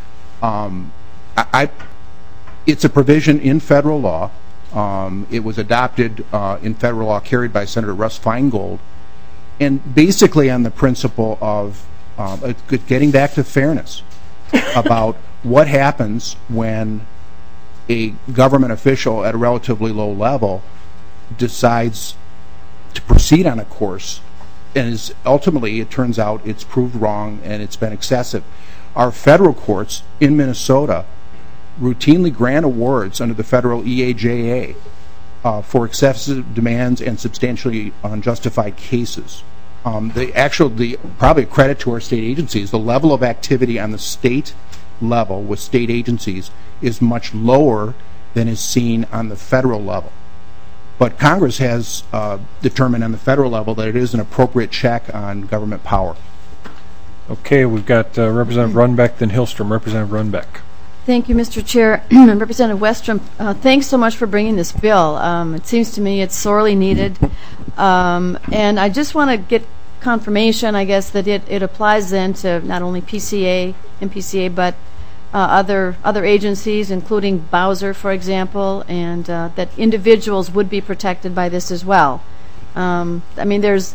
it's a provision in federal law. It was adopted in federal law, carried by Senator Russ Feingold, and basically on the principle of getting back to fairness about what happens when a government official at a relatively low level decides to proceed on a course, and ultimately it turns out it's proved wrong and it's been excessive. Our federal courts in Minnesota routinely grant awards under the federal EAJA for excessive demands and substantially unjustified cases. Probably a credit to our state agencies, the level of activity on the state level with state agencies is much lower than is seen on the federal level. But Congress has determined on the federal level that it is an appropriate check on government power. Okay, we've got Representative Runbeck, then Hillstrom. Representative Runbeck. Thank you, Mr. Chair. Representative Westrom, thanks so much for bringing this bill. It seems to me it's sorely needed. And I just want to get confirmation, I guess, that it applies then to not only MPCA, but other agencies, including Bowser, for example, and that individuals would be protected by this as well. I mean, there's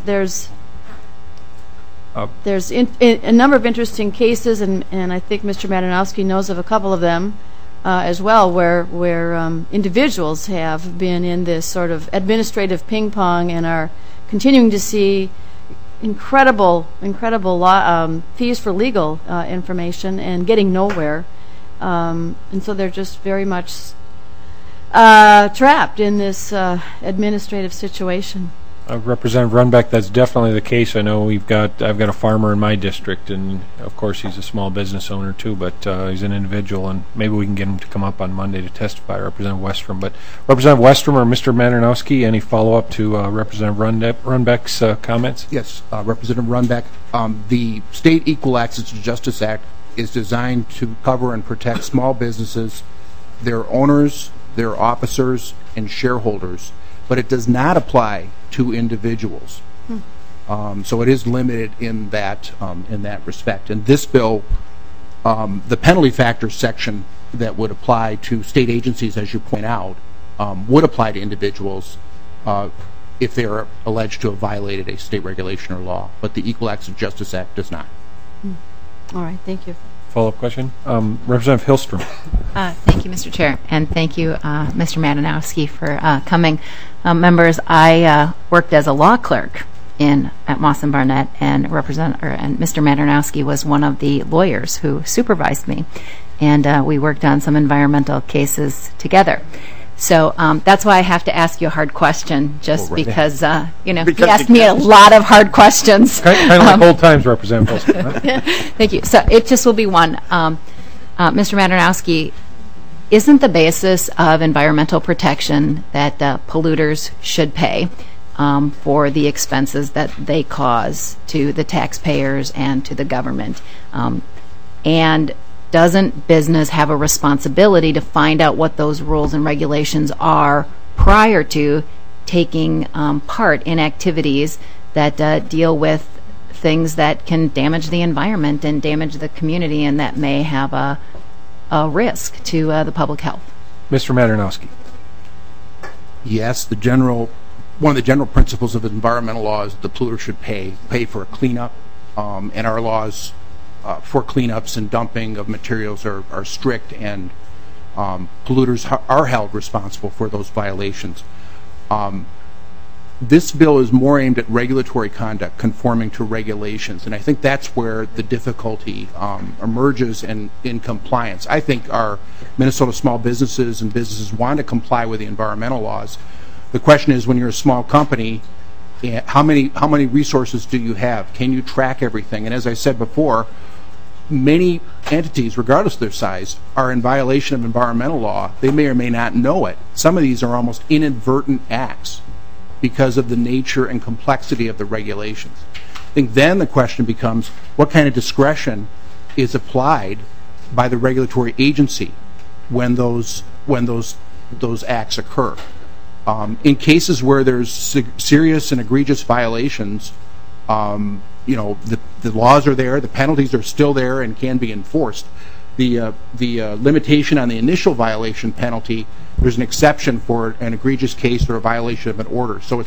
a number of interesting cases, and I think Mr. Malinowski knows of a couple of them as well, where individuals have been in this sort of administrative ping pong and are continuing to see incredible fees for legal information and getting nowhere, and so they're just very much trapped in this administrative situation. Representative Runbeck, that's definitely the case. I know I've got a farmer in my district, and of course he's a small business owner too, but he's an individual, and maybe we can get him to come up on Monday to testify, Representative Westrom. But Representative Westrom or Mr. Malinowski, any follow-up to Representative Runbeck's comments? Yes, Representative Runbeck. The State Equal Access to Justice Act is designed to cover and protect small businesses, their owners, their officers, and shareholders, but it does not apply to individuals. So it is limited in that respect. And this bill, the penalty factor section that would apply to state agencies, as you point out, would apply to individuals if they are alleged to have violated a state regulation or law. But the Equal Access to Justice Act does not. All right, thank you. Follow-up question? Representative Hillstrom. Thank you, Mr. Chair, and thank you, Mr. Malinowski, for coming. Members, I worked as a law clerk at Moss and Barnett, and Mr. Malinowski was one of the lawyers who supervised me, and we worked on some environmental cases together. So that's why I have to ask you a hard question, just because he asked me a lot of hard questions. Kind of like old times, Representative. Thank you. So it just will be one. Mr. Malinowski, isn't the basis of environmental protection that polluters should pay for the expenses that they cause to the taxpayers and to the government? And doesn't business have a responsibility to find out what those rules and regulations are prior to taking part in activities that deal with things that can damage the environment and damage the community and that may have a risk to the public health? Mr. Maternowski. Yes, one of the general principles of environmental law is the polluter should pay for a cleanup, and our laws for cleanups and dumping of materials are strict, and polluters are held responsible for those violations. This bill is more aimed at regulatory conduct conforming to regulations, and I think that's where the difficulty emerges in compliance. I think our Minnesota small businesses and businesses want to comply with the environmental laws. The question is, when you're a small company, how many resources do you have? Can you track everything? And as I said before, many entities, regardless of their size, are in violation of environmental law. They may or may not know it. Some of these are almost inadvertent acts because of the nature and complexity of the regulations. I think then the question becomes, what kind of discretion is applied by the regulatory agency when those acts occur? In cases where there's serious and egregious violations, the laws are there, the penalties are still there and can be enforced. The limitation on the initial violation penalty, there's an exception for an egregious case or a violation of an order. So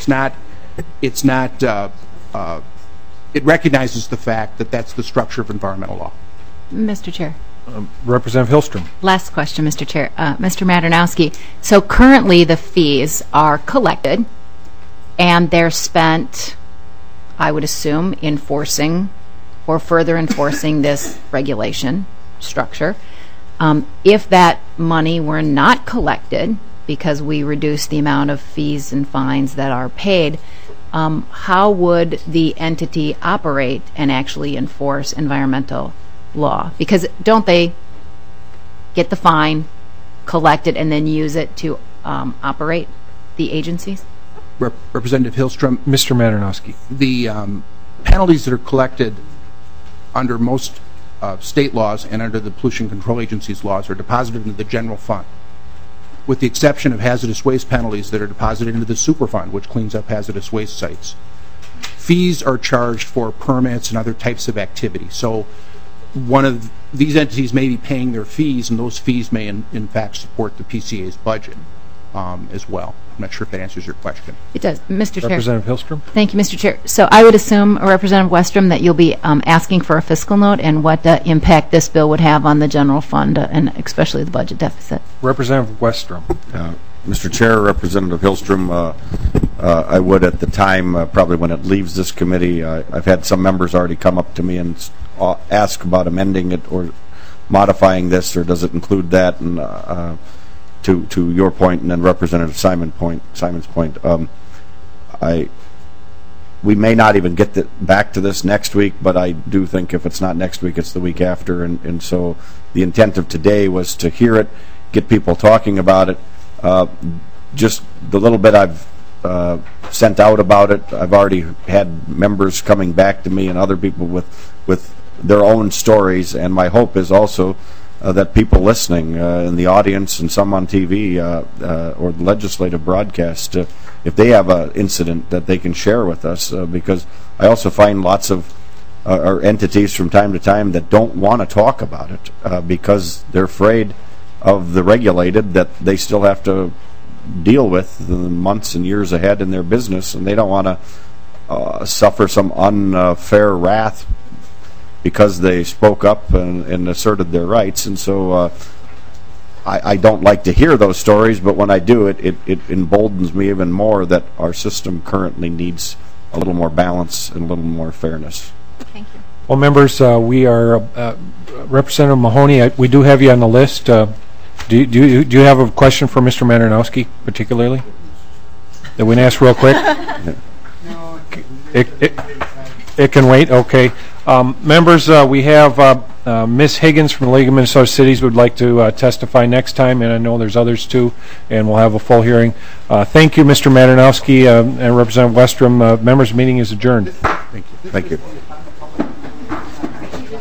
it recognizes the fact that that's the structure of environmental law. Mr. Chair. Representative Hillstrom. Last question, Mr. Chair. Mr. Maternowski, so currently the fees are collected and they're spent, I would assume, enforcing or further enforcing this regulation structure. If that money were not collected because we reduce the amount of fees and fines that are paid, how would the entity operate and actually enforce environmental law? Because don't they get the fine, collect it, and then use it to operate the agencies? Representative Hillstrom. Mr. Maternowski. The penalties that are collected under most state laws and under the Pollution Control Agency's laws are deposited into the general fund, with the exception of hazardous waste penalties that are deposited into the Superfund, which cleans up hazardous waste sites. Fees are charged for permits and other types of activity. So one of these entities may be paying their fees, and those fees may in fact support the PCA's budget as well. I'm not sure if that answers your question. It does. Mr. Chair. Representative Hillstrom. Thank you, Mr. Chair. So I would assume, Representative Westrom, that you'll be asking for a fiscal note and what impact this bill would have on the general fund and especially the budget deficit. Representative Westrom. Mr. Chair, Representative Hillstrom, I would at the time, probably when it leaves this committee, I've had some members already come up to me and ask about amending it or modifying this, or does it include that? And to your point, and then Representative Simon's point, we may not even get back to this next week, but I do think if it's not next week, it's the week after, and so the intent of today was to hear it, get people talking about it. Just the little bit I've sent out about it, I've already had members coming back to me and other people with their own stories, and my hope is also that people listening in the audience and some on TV or the legislative broadcast, if they have an incident that they can share with us, because I also find lots of entities from time to time that don't want to talk about it because they're afraid of the regulated that they still have to deal with the months and years ahead in their business, and they don't want to suffer some unfair wrath because they spoke up and asserted their rights. And so I don't like to hear those stories, but when I do, it emboldens me even more that our system currently needs a little more balance and a little more fairness. Thank you. Well, members, we are Representative Mahoney. We do have you on the list. Do you have a question for Mr. Maternowski particularly that we can ask real quick? No. It can wait? Okay. Members, we have Ms. Higgins from the League of Minnesota Cities would like to testify next time, and I know there's others too, and we'll have a full hearing. Thank you, Mr. Madanowski and Representative Westrom. Members' meeting is adjourned. Thank you. Thank you.